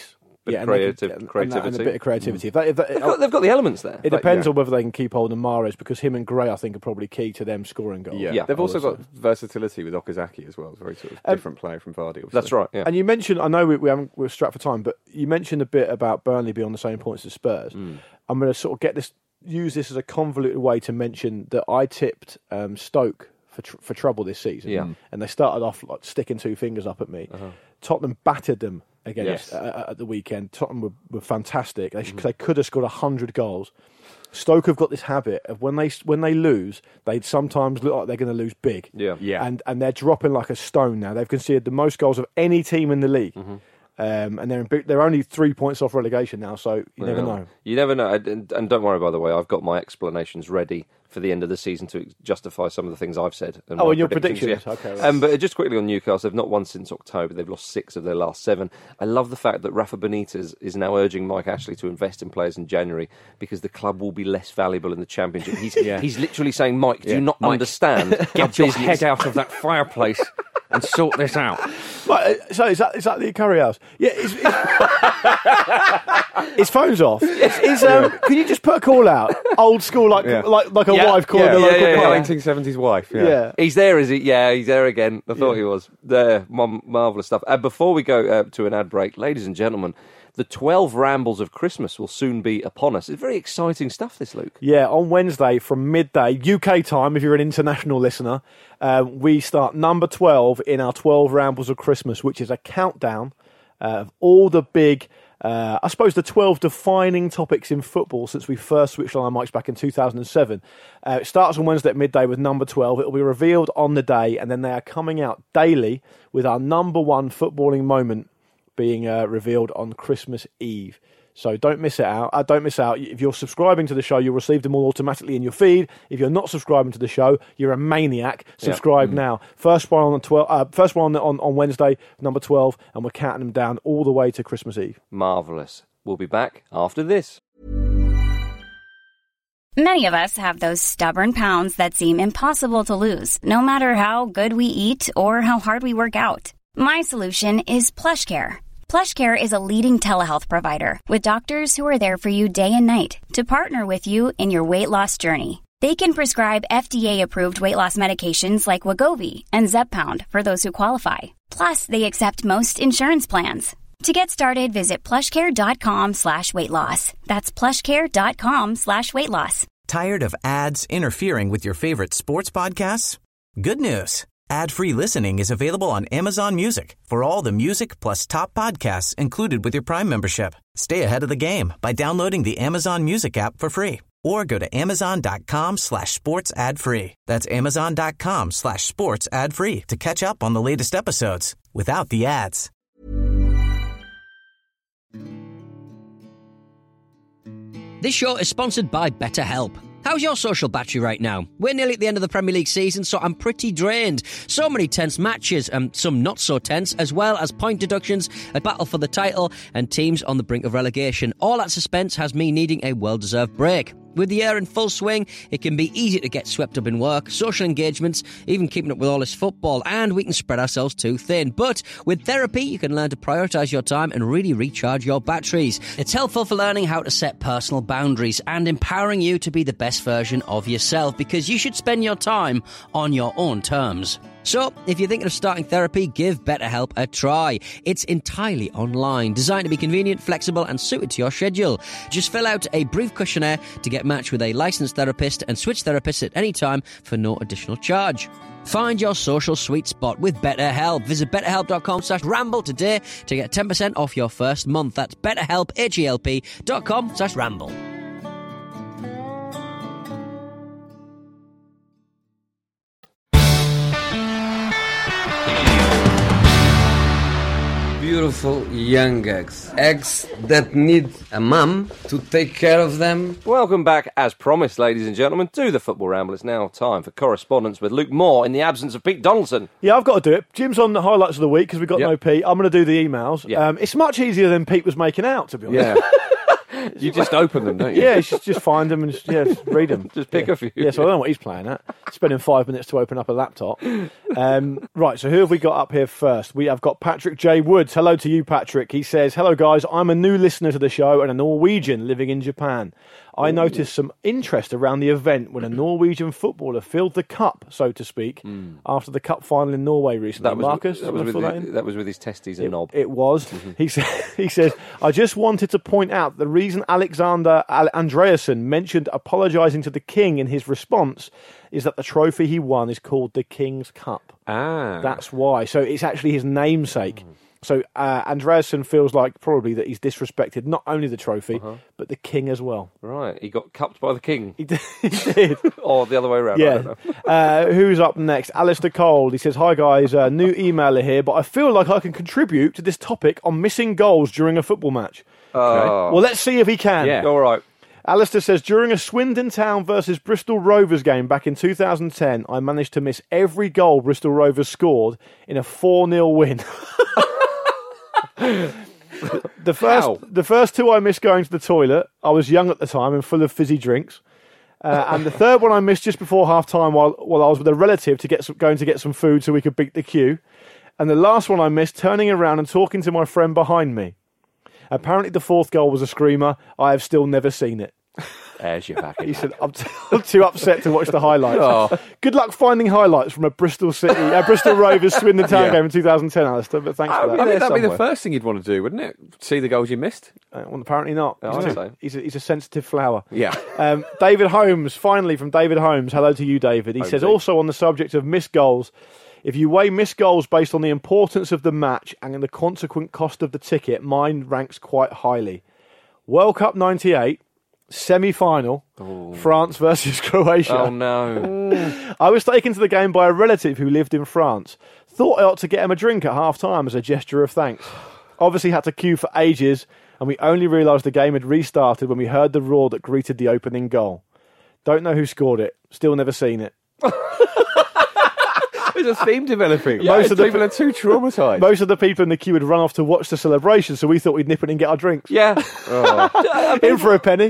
bit yeah, of creative, and, creativity. and a bit of creativity. Mm. If that, if that, they've, got, they've got the elements there. It but, depends yeah. on whether they can keep hold of Mahrez, because him and Gray, I think, are probably key to them scoring goals. Yeah, yeah. they've also got versatility with Okazaki as well. It's a very sort of Um, different player from Vardy. Obviously. That's right. Yeah. And you mentioned, I know we, we haven't, we're strapped for time, but you mentioned a bit about Burnley being on the same points as Spurs. Mm. I'm going to sort of get this, use this as a convoluted way to mention that I tipped um, Stoke for tr- for trouble this season. Yeah. And they started off like sticking two fingers up at me. Uh-huh. Tottenham battered them against Yes. uh, at the weekend. Tottenham were, were fantastic. They, mm. they could have scored one hundred goals. Stoke have got this habit of when they when they lose, they sometimes look like they're going to lose big. Yeah. Yeah. And and they're dropping like a stone now. They've conceded the most goals of any team in the league. Mm-hmm. Um, and they're in, they're only three points off relegation now, so you yeah. never know. You never know. And, and don't worry, by the way, I've got my explanations ready for the end of the season to justify some of the things I've said. And oh, my and your predictions. predictions? Yeah. Okay. Right. Um, but just quickly on Newcastle, they've not won since October. They've lost six of their last seven. I love the fact that Rafa Benitez is now urging Mike Ashley to invest in players in January because the club will be less valuable in the Championship. He's, yeah. he's literally saying, Mike, do yeah. you not Mike, understand? Get your head out of that fireplace and sort this out. Right, so is that, is that the curry house? Yeah, it's, it's, his phone's off. Is, is, um, yeah. Can you just put a call out? Old school, like yeah. like like a yeah. wife calling yeah. a yeah, local yeah, pub. yeah. nineteen seventies wife. Yeah. yeah, he's there, is he? Yeah, he's there again. I thought yeah. he was there. Mar- marvelous stuff. And before we go uh, to an ad break, ladies and gentlemen, the twelve rambles of Christmas will soon be upon us. It's very exciting stuff, this, Luke. Yeah, on Wednesday from midday, U K time, if you're an international listener, um, we start number twelve in our twelve rambles of Christmas, which is a countdown uh, of all the big, uh, I suppose, the twelve defining topics in football since we first switched on our mics back in two thousand seven. Uh, it starts on Wednesday at midday with number twelve. It will be revealed on the day, and then they are coming out daily with our number one footballing moment being uh, revealed on Christmas Eve. So don't miss it out. Uh, don't miss out. If you're subscribing to the show, you'll receive them all automatically in your feed. If you're not subscribing to the show, you're a maniac. Subscribe yep. mm. now. First one on the twelve. Uh, first one on, on Wednesday, number twelve, and we're counting them down all the way to Christmas Eve. Marvellous. We'll be back after this. Many of us have those stubborn pounds that seem impossible to lose, no matter how good we eat or how hard we work out. My solution is PlushCare. PlushCare is a leading telehealth provider with doctors who are there for you day and night to partner with you in your weight loss journey. They can prescribe F D A-approved weight loss medications like Wegovy and Zepbound for those who qualify. Plus, they accept most insurance plans. To get started, visit plushcare.com slash weight loss. That's plushcare.com slash weight loss. Tired of ads interfering with your favorite sports podcasts? Good news. Ad-free listening is available on Amazon Music for all the music plus top podcasts included with your Prime membership. Stay ahead of the game by downloading the Amazon Music app for free or go to amazon.com slash sports ad free. That's amazon.com slash sports ad free to catch up on the latest episodes without the ads. This show is sponsored by BetterHelp. How's your social battery right now? We're nearly at the end of the Premier League season, so I'm pretty drained. So many tense matches, and some not so tense, as well as point deductions, a battle for the title, and teams on the brink of relegation. All that suspense has me needing a well-deserved break. With the year in full swing, it can be easy to get swept up in work, social engagements, even keeping up with all this football, and we can spread ourselves too thin. But with therapy, you can learn to prioritise your time and really recharge your batteries. It's helpful for learning how to set personal boundaries and empowering you to be the best version of yourself, because you should spend your time on your own terms. So, if you're thinking of starting therapy, give BetterHelp a try. It's entirely online, designed to be convenient, flexible, and suited to your schedule. Just fill out a brief questionnaire to get matched with a licensed therapist and switch therapists at any time for no additional charge. Find your social sweet spot with BetterHelp. Visit betterhelp.com slash ramble today to get ten percent off your first month. That's betterhelp, H-E-L-P dot com slash ramble. Beautiful young eggs. Eggs that need a mum to take care of them. Welcome back, as promised, ladies and gentlemen, to the Football Ramble. It's now time for correspondence with Luke Moore in the absence of Pete Donaldson. Yeah, I've got to do it. Jim's on the highlights of the week because we've got yep. no Pete. I'm going to do the emails. Yep. Um, it's much easier than Pete was making out, to be honest. Yeah. You just open them, don't you? Yeah, just, just find them and just, yeah, just read them. Just pick yeah. a few. Yeah, so I don't know what he's playing at. Spending five minutes to open up a laptop. Um, right, so who have we got up here first? We have got Patrick J. Woods. Hello to you, Patrick. He says, hello, guys. I'm a new listener to the show and a Norwegian living in Japan. I noticed some interest around the event when a Norwegian footballer filled the cup, so to speak, mm. after the cup final in Norway recently. That was, Marcus, that was, with, that, the, that was with his testes and it, knob. It was. Mm-hmm. He, sa- he says, I just wanted to point out the reason Alexander Andreasen mentioned apologising to the king in his response is that the trophy he won is called the King's Cup. Ah. That's why. So it's actually his namesake. Mm. So uh, Andreasen feels like probably that he's disrespected not only the trophy, uh-huh. but the king as well. Right, he got cupped by the king. He did. He did. Or the other way around, yeah. I don't know. uh, who's up next? Alistair Cole. He says, hi guys, uh, new emailer here, but I feel like I can contribute to this topic on missing goals during a football match. Oh. Okay. Well, let's see if he can. Yeah, all right. Alistair says, during a Swindon Town versus Bristol Rovers game back in two thousand ten, I managed to miss every goal Bristol Rovers scored in a four nil win. the first How? the first two I missed going to the toilet. I was young at the time and full of fizzy drinks. Uh, and the third one I missed just before half time while while I was with a relative to get some, going to get some food so we could beat the queue. And the last one I missed turning around and talking to my friend behind me. Apparently the fourth goal was a screamer. I have still never seen it. There's your back. He said, I'm, t- I'm too upset to watch the highlights. Oh. Good luck finding highlights from a Bristol City, a Bristol Rovers Swindon Town Yeah. game in two thousand ten, Alistair, but thanks I for mean, that. that'd be somewhere. the first thing you'd want to do, wouldn't it? See the goals you missed? Uh, well, apparently not. Oh, he's, I'd too- say. he's, a, he's a sensitive flower. Yeah. Um, David Holmes, finally from David Holmes. Hello to you, David. He Home says, team. also on the subject of missed goals, if you weigh missed goals based on the importance of the match and the consequent cost of the ticket, mine ranks quite highly. World Cup ninety-eight, semi-final, Ooh. France versus Croatia. Oh, no. I was taken to the game by a relative who lived in France. Thought I ought to get him a drink at half-time as a gesture of thanks. Obviously had to queue for ages, and we only realised the game had restarted when we heard the roar that greeted the opening goal. Don't know who scored it. Still never seen it. There's a theme developing. Yeah, Most of the people people are too traumatised. Most of the people in the queue had run off to watch the celebration, so we thought we'd nip in and get our drinks. Yeah. Oh. In for a penny.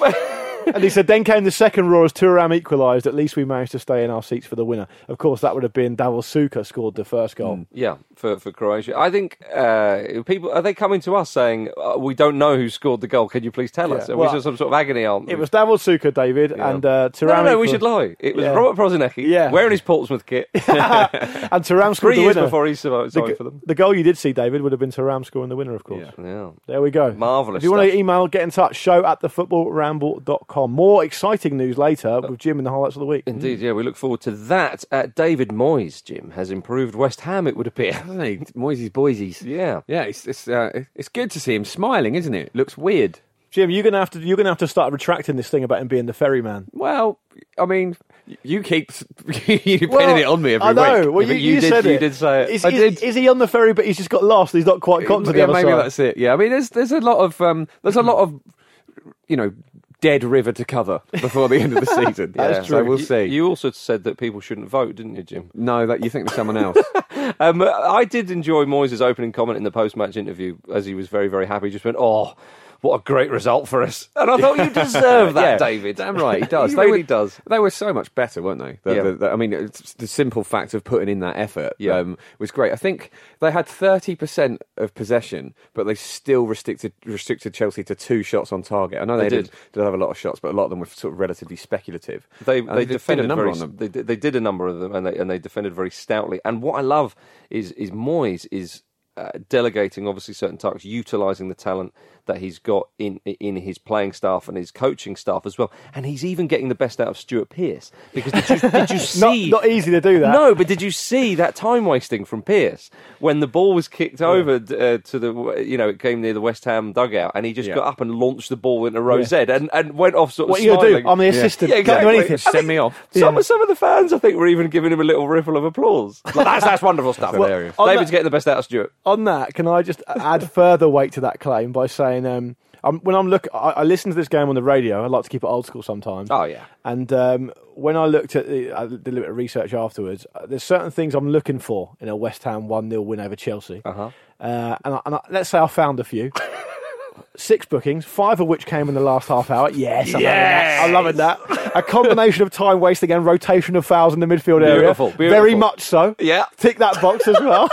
And he said, then came the second roar as Thuram equalised. At least we managed to stay in our seats for the winner. Of course, that would have been Davor Suker scored the first goal. Yeah, for, for Croatia. I think uh, people, are they coming to us saying, uh, we don't know who scored the goal, can you please tell Yeah, us? Are well, we just some sort of agony, aren't we? It was Davor Suker, David, Yeah. and uh, Thuram. No, no, no, we equal- should lie. It was Yeah. Robert Prozinecki, Yeah. wearing his Portsmouth kit, And Thuram scored three the years winner. before he signed the, for them. the goal you did see, David, would have been Thuram scoring the winner, of course. Yeah. Yeah. There we go. Marvellous If you want stuff. to email, get in touch. Show at the football ramble dot com. More exciting news later with Jim in the highlights of the week. Indeed, yeah, we look forward to that. Uh, David Moyes, Jim, has improved West Ham, it would appear. Hasn't he? Moises Boises. Yeah. Yeah, it's it's, uh, it's good to see him smiling, isn't it? Looks weird. Jim, you're gonna have to you're gonna have to start retracting this thing about him being the ferryman. Well, I mean, you keep you pinning it on me every I know. week. Well, Yeah, you, but you you did- said you it. did say it. Is, I is- did. is he on the ferry, but he's just got lost? He's not quite gotten to the yeah, other maybe side. that's it. Yeah, I mean, there's there's a lot of um, there's a lot of you know dead river to cover before the end of the season. That's yeah, true. So we'll You- see. You also said that people shouldn't vote, didn't you, Jim? No, that you think there's someone else. Um, I did enjoy Moyes' opening comment in the post-match interview as he was very, very happy. He just went, oh, what a great result for us. And I thought, you deserve that, Yeah, David. Damn right, he does. He they really were, does. They were so much better, weren't they? The, Yeah. the, the, I mean, it's the simple fact of putting in that effort Yeah. um, was great. I think they had thirty percent of possession, but they still restricted restricted Chelsea to two shots on target. I know they, They did. did. did have a lot of shots, but a lot of them were sort of relatively speculative. They And they did- did defended a number very on them. They, did- they did a number of them and they and they defended very stoutly. And what I love is is Moyes is uh, delegating obviously certain tasks, utilising the talent that he's got in in his playing staff and his coaching staff as well. And he's even getting the best out of Stuart Pearce because did you, did you see? Not, not easy to do that. No, but did you see that time wasting from Pearce when the ball was kicked over uh, to the, you know, it came near the West Ham dugout and he just Yeah. got up and launched the ball into row Yeah. Z and, and went off sort of What are you going to smiling. do? I'm the assistant. Yeah, Can't do exactly. anything. Send me off. Some, Yeah. some of the fans, I think, were even giving him a little ripple of applause. Like, that's, that's wonderful stuff. That's hilarious. On David's that- getting the best out of Stuart. On that, can I just add further weight to that claim by saying, um, I'm, when I'm look, I, I listen to this game on the radio. I like to keep it old school sometimes. Oh, yeah. And um, when I looked at, the, I did a little bit of research afterwards. uh, There's certain things I'm looking for in a West Ham one nil win over Chelsea. Uh-huh. Uh, and I, and I, let's say I found a few. six bookings, five of which came in the last half hour. Yes, I'm Yes! loving that. I'm loving that. A combination of time wasting and rotation of fouls in the midfield Beautiful, area. beautiful. Very much so. Yeah. Tick that box as well.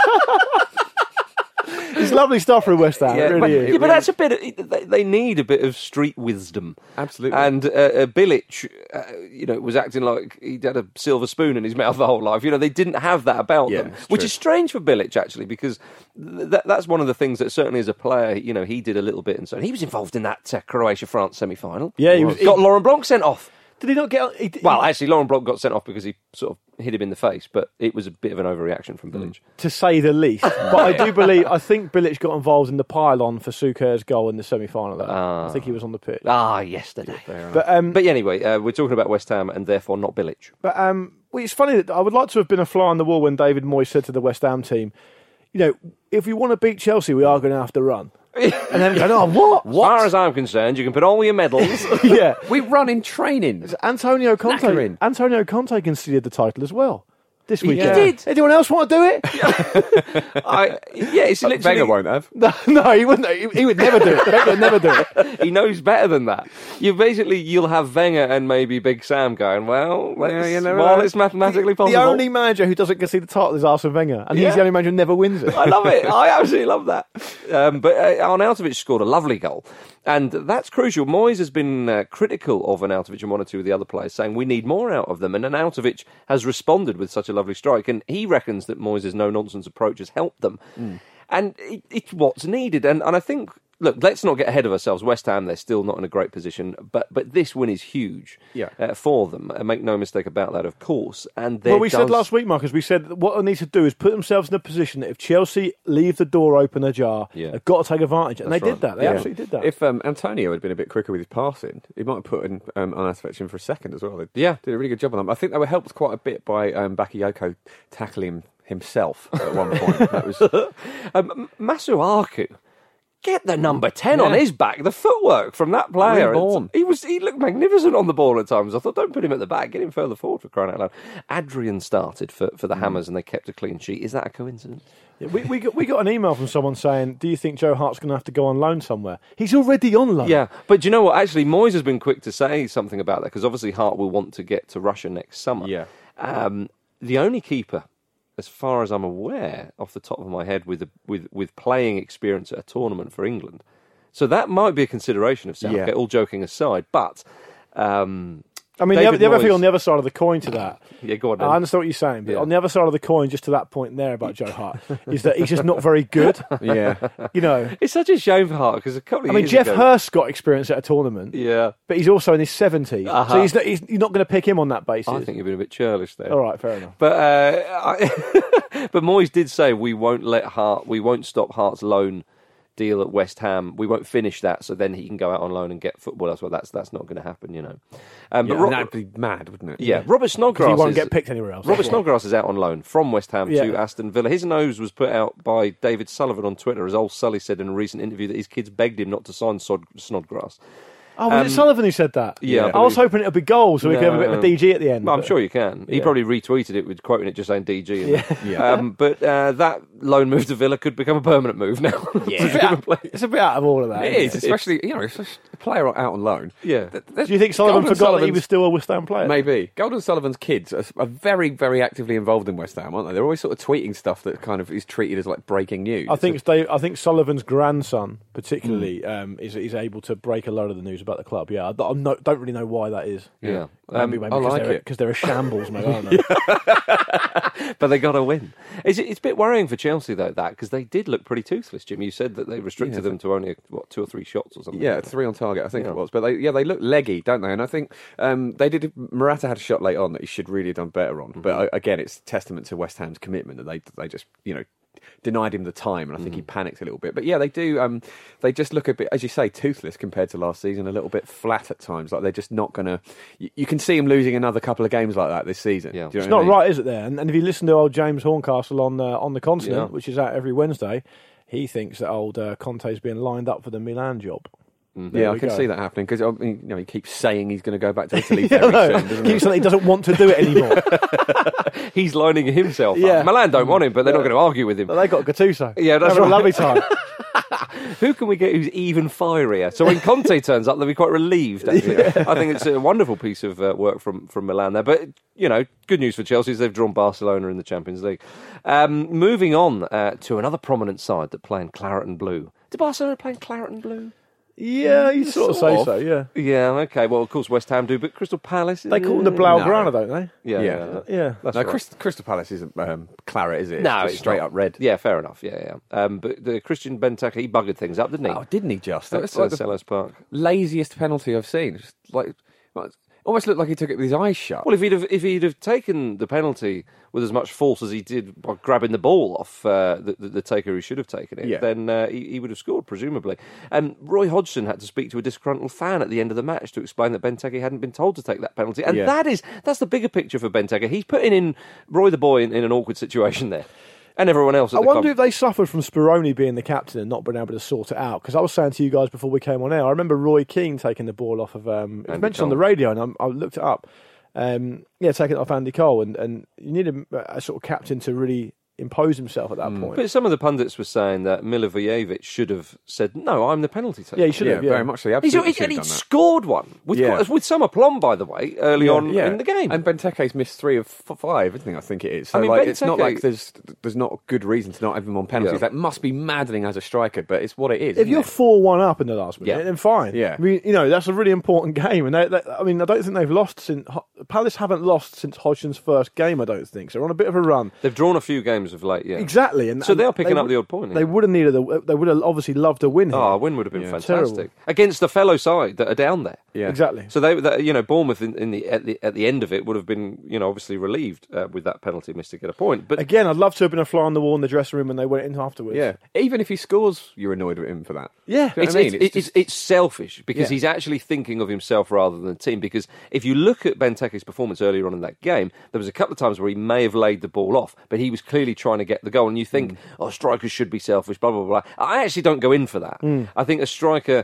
It's lovely stuff from West Ham. Yeah, it really but, is. yeah, but that's a bit. Of, they, they need a bit of street wisdom. Absolutely. And uh, uh, Bilic, uh, you know, was acting like he'd had a silver spoon in his mouth the whole life. You know, they didn't have that about Yeah, them, it's which true. is strange for Bilic actually, because th- that, that's one of the things that certainly as a player, you know, he did a little bit, and so he was involved in that uh, Croatia-France semi-final. Yeah, he was- got he- Laurent Blanc sent off. Did he not get... He, he- Well, actually, Laurent Blanc got sent off because he sort of hit him in the face, but it was a bit of an overreaction from Bilic. to say the least. But I do believe... I think Bilic got involved in the pylon for Suker's goal in the semi-final. Though. Ah. I think he was on the pitch. Ah, yesterday. But, um, But anyway, uh, we're talking about West Ham and therefore not Bilic. But um, well, it's funny that I would like to have been a fly on the wall when David Moyes said to the West Ham team, you know, if we want to beat Chelsea, we are going to have to run. And then going, oh, what? As far as I'm concerned, you can put all your medals. Yeah. We run in training. Antonio Conte. Knackering. Antonio Conte conceded the title as well this weekend. did. Anyone else want to do it? I, yeah, it's literally. Wenger won't have. no, no, he wouldn't. He, he would never do it. Wenger would never do it. He knows better than that. You basically you'll have Wenger and maybe Big Sam going, well, let's, Yeah, you never while know. it's mathematically The possible. only manager who doesn't concede the title is Arsene Wenger, and he's Yeah. the only manager who never wins it. I love it. I absolutely love that. Um, but uh, Arnautovic scored a lovely goal. And that's crucial. Moyes has been uh, critical of Arnautovic and one or two of the other players, saying we need more out of them. And Arnautovic has responded with such a lovely strike. And he reckons that Moyes' no-nonsense approach has helped them. Mm. And it, it's what's needed. And, and I think, look, let's not get ahead of ourselves. West Ham, they're still not in a great position. But but this win is huge Yeah. uh, for them. And make no mistake about that, of course. And Well, we does... said last week, Marcus, we said that what they need to do is put themselves in a position that if Chelsea leave the door open ajar, Yeah. they've got to take advantage. And That's they right. did that. They Yeah. absolutely did that. If um, Antonio had been a bit quicker with his passing, he might have put in um, Arnautovic in for a second as well. They Yeah. did a really good job on them. I think they were helped quite a bit by um, Bakayoko tackling himself at one point. That was um, Masuaku, get the number ten on Yeah. his back. The footwork from that player. Reborn. It's- He was he looked magnificent on the ball at times. I thought, don't put him at the back, get him further forward for crying out loud. Adrian started for, for the Hammers and they kept a clean sheet. Is that a coincidence? Yeah, we, we, got, we got an email from someone saying, do you think Joe Hart's going to have to go on loan somewhere? He's already on loan. Yeah, but do you know what? Actually, Moyes has been quick to say something about that because obviously Hart will want to get to Russia next summer. Yeah. Um, the only keeper, as far as I'm aware, off the top of my head, with a, with with playing experience at a tournament for England, so that might be a consideration of Southgate. Yeah. All joking aside, but um, I mean, the David other, the other thing Moyes- on the other side of the coin to that, yeah, go on. Then. I understand what you're saying, but Yeah. on the other side of the coin, just to that point there about Joe Hart, is that he's just not very good. yeah. You know, It's such a shame for Hart because a couple of I mean, years Jeff ago, Hurst got experience at a tournament, yeah, but he's also in his seventies, Uh-huh. so he's not, he's, you're not going to pick him on that basis. I think you've been a bit churlish there. All right, fair enough. But uh, I, but Moyes did say we won't let Hart, we won't stop Hart's loan deal at West Ham. We won't finish that, so then he can go out on loan and get football elsewhere. That's that's not going to happen, you know. Um, Yeah, but Ro- that'd be mad, wouldn't it? yeah, Robert Snodgrass He won't is, get picked anywhere else. Robert That's why. Snodgrass is out on loan from West Ham to Yeah. Aston Villa. His nose was put out by David Sullivan on Twitter, as old Sully said in a recent interview that his kids begged him not to sign Sod- Snodgrass. Oh, was Um, it Sullivan who said that? Yeah, I I was believe- hoping it would be goals, so we could have a bit of a No. D G at the end. Well, I'm but- sure you can. He Yeah. probably retweeted it with quoting it just saying D G. in Yeah. there. Yeah. Um, but uh, that loan move to Villa could become a permanent move now. It's a, bit out, it's a bit out of all of that. It isn't is, especially, you know, it's just a player out on loan. Yeah. Th- Do you think Sullivan Golden forgot that he Sullivan's- was still a West Ham player? Maybe. Golden Sullivan's kids are, are very, very actively involved in West Ham, aren't they? They're always sort of tweeting stuff that kind of is treated as like breaking news. I think it's Dave, I think Sullivan's grandson, particularly, Hmm. um, is is able to break a lot of the news about the club. Yeah, I don't, know, don't really know why that is. Yeah. Maybe, Um, maybe I because like they're, it. because they're a shambles, maybe. I don't know. But they got to win. It's, it's a bit worrying for Chelsea, though, that, because they did look pretty toothless, Jim. You said that they restricted Yeah. them to only, what, two or three shots or something. Yeah, three on target, I think Yeah. it was. But they, yeah, they look leggy, don't they? And I think um, they did. Morata had a shot late on that he should really have done better on. Mm-hmm. But uh, again, it's testament to West Ham's commitment that they they just you know denied him the time, and I think he Mm-hmm. panicked a little bit. But yeah, they do. Um, they just look a bit, as you say, toothless compared to last season. A little bit flat at times. Like they're just not going to. You, you can see him losing another couple of games like that this season. Yeah. Do you know It's what not I mean? right, is it? There, and, and if you listen to old James Horncastle on uh, on the Continent, Yeah. which is out every Wednesday, he thinks that old uh, Conte's being lined up for the Milan job. There Yeah, I we can go. see that happening because I mean, you know, he keeps saying he's going to go back to Italy Yeah, very no, soon. Doesn't keeps he? saying he doesn't want to do it anymore. He's lining himself Yeah. up. Milan don't want him, but they're not Yeah. going to argue with him. But they got Gattuso. Yeah, that's Having right. a lovely time. Who can we get who's even fierier? So when Conte turns up, they'll be quite relieved, actually. Yeah. I think it's a wonderful piece of uh, work from, from Milan there. But, you know, good news for Chelsea is they've drawn Barcelona in the Champions League. Um, moving on uh, to another prominent side that play in claret and blue. Did Barcelona play in claret and blue? Yeah, you sort, sort of say so, yeah. Yeah, okay. Well, of course, West Ham do, but Crystal Palace... They call them the Blaugrana, no. don't they? Yeah, yeah. yeah. yeah. That's no, right. Crystal, Crystal Palace isn't um, claret, is it? It's no, just it's straight not. up red. Yeah, fair enough, yeah, yeah. Um, but the Christian Benteke, he buggered things up, didn't he? Oh, didn't he just? That That's was like the Selhurst Park. laziest penalty I've seen. Just like... like almost looked like he took it with his eyes shut. Well, if he'd have if he'd have taken the penalty with as much force as he did by grabbing the ball off uh, the, the, the taker who should have taken it, yeah. then uh, he, he would have scored, presumably. And Roy Hodgson had to speak to a disgruntled fan at the end of the match to explain that Benteke hadn't been told to take that penalty. And yeah. that is that's the bigger picture for Benteke. He's putting in Roy the boy in, in an awkward situation there. And everyone else at I the wonder club. if they suffered from Speroni being the captain and not being able to sort it out. Because I was saying to you guys before we came on air, I remember Roy Keane taking the ball off of... Um, it was mentioned on the radio, and I, I looked it up. Um, yeah, taking it off Andy Cole. And, and you need a, a sort of captain to really impose himself at that mm. point. But some of the pundits were saying that Milivojevic should have said, no, I'm the penalty taker. Yeah, he should yeah, have. Yeah. Very much so. He absolutely He's, should have and done he that. scored one with, yeah. with some aplomb, by the way, early yeah, on yeah. in the game. And Benteke's missed three of f- five, isn't he? I think it is. So I mean, like, Benteke... it's not like there's there's not good reason to not have him on penalties. Yeah. That must be maddening as a striker, but it's what it is. If you're it? four one up in the last minute, Yeah. then fine. Yeah. I mean, you know, that's a really important game. And they, they, I mean, I don't think they've lost since... Palace haven't lost since Hodgson's first game, I don't think. So they're on a bit of a run. They've drawn a few games of late, yeah. Exactly. And, so and they are picking they up the odd point. They would have needed a, they would have obviously loved a win here. Oh, a win would have been Yeah. fantastic. Terrible. Against the fellow side that are down there. Yeah. Exactly. So they, they you know, Bournemouth in, in the, at the at the end of it would have been, you know, obviously relieved uh, with that penalty miss to get a point. But again, I'd love to have been a fly on the wall in the dressing room when they went in afterwards. Yeah. Even if he scores, you're annoyed with him for that. Yeah. Do you know It's, what I mean? it's, it's, just- it's selfish because Yeah. he's actually thinking of himself rather than the team. Because if you look at Benteke's performance earlier on in that game, there was a couple of times where he may have laid the ball off, but he was clearly trying to get the goal. And you think, mm. oh, strikers should be selfish, blah, blah, blah. I actually don't go in for that. Mm. I think a striker,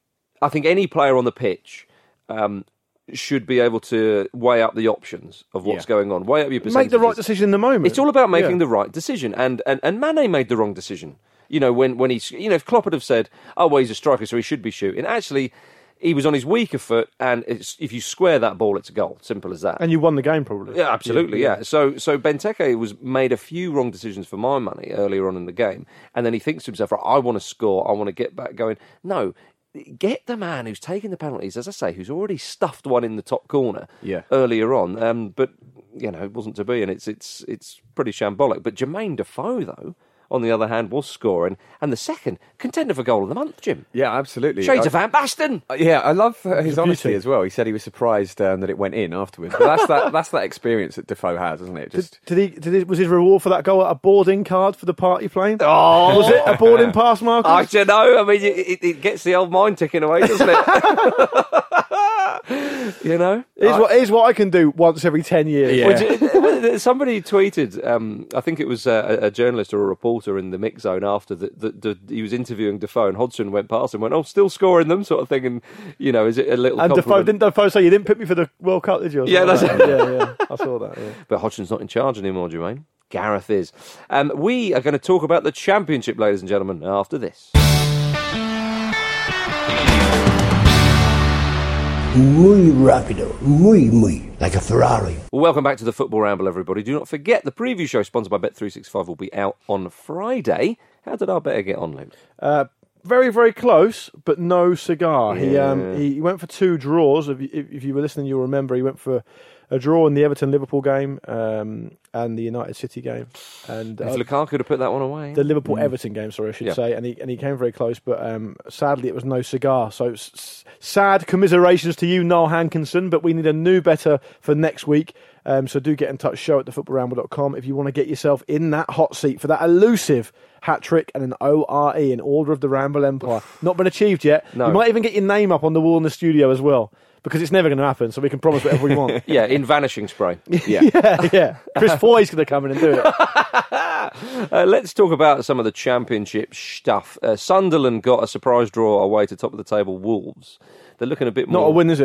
I think any player on the pitch um, should be able to weigh up the options of what's Yeah. going on, weigh up your percentages. Make the right decision in the moment. It's all about making Yeah. the right decision. And, and, and Mane made the wrong decision. You know, when, when he's, you know, if Klopp had have said, oh, well, he's a striker, so he should be shooting. Actually, he was on his weaker foot, and it's, if you square that ball, it's a goal. Simple as that. And you won the game, probably. Yeah, absolutely, yeah. yeah. So so Benteke was made a few wrong decisions for my money earlier on in the game, and then he thinks to himself, right, I want to score, I want to get back going. No, get the man who's taking the penalties, as I say, who's already stuffed one in the top corner Yeah. earlier on, um, but, you know, it wasn't to be, and it's it's it's pretty shambolic. But Jermaine Defoe, though, on the other hand, was scoring, and the second, contender for goal of the month, Jim. Yeah, absolutely. Shades I- of Van Basten. Uh, Yeah, I love uh, his a honesty beauty. as well. He said he was surprised um, that it went in afterwards. But that's that that's that experience that Defoe has, isn't it? Just Did, did he? Did he, was his reward for that goal a boarding card for the party plane? Oh, Was it a boarding pass, Marcus? I don't know. I mean, it, it gets the old mind ticking away, doesn't it? You know? Here's I- what, here's what I can do once every ten years. Yeah. Well, do- somebody tweeted, um, I think it was a, a journalist or a reporter in the mix zone after that the, the, he was interviewing Defoe, and Hodgson went past and went, oh, still scoring them, sort of thing. And, you know, is it a little And Defoe, compliment? didn't Defoe say you didn't pick me for the World Cup, did you? or Yeah, something that's like that? yeah, yeah. I saw that. Yeah. But Hodgson's not in charge anymore, Jermaine. Gareth is. Um, we are going to talk about the Championship, ladies and gentlemen, after this. Muy rápido, muy, muy, like a Ferrari. Welcome back to the Football Ramble, everybody. Do not forget, the preview show sponsored by Bet three sixty-five will be out on Friday. How did our better get on, Luke? Uh, very, very close, but no cigar. He Yeah. um, he went for two draws. If you, if you were listening, you'll remember he went for a draw in the Everton-Liverpool game um, and the United City game. And If uh, Lukaku could have put that one away. the Liverpool-Everton game, sorry, I should Yeah. say, and he and he came very close, but um, sadly it was no cigar. So s- s- sad commiserations to you, Noel Hankinson, but we need a new better for next week. Um, so do get in touch, show at the football ramble dot com if you want to get yourself in that hot seat for that elusive hat-trick and an O R E in Order of the Ramble Empire. Not been achieved yet. No. You might even get your name up on the wall in the studio as well, because it's never going to happen, so we can promise whatever we want. Yeah, in vanishing spray. yeah. yeah, yeah. Chris Foy's going to come in and do it. Uh, let's talk about some of the Championship stuff. Uh, Sunderland got a surprise draw away to top of the table Wolves. They're looking a bit more... Not a win, is it?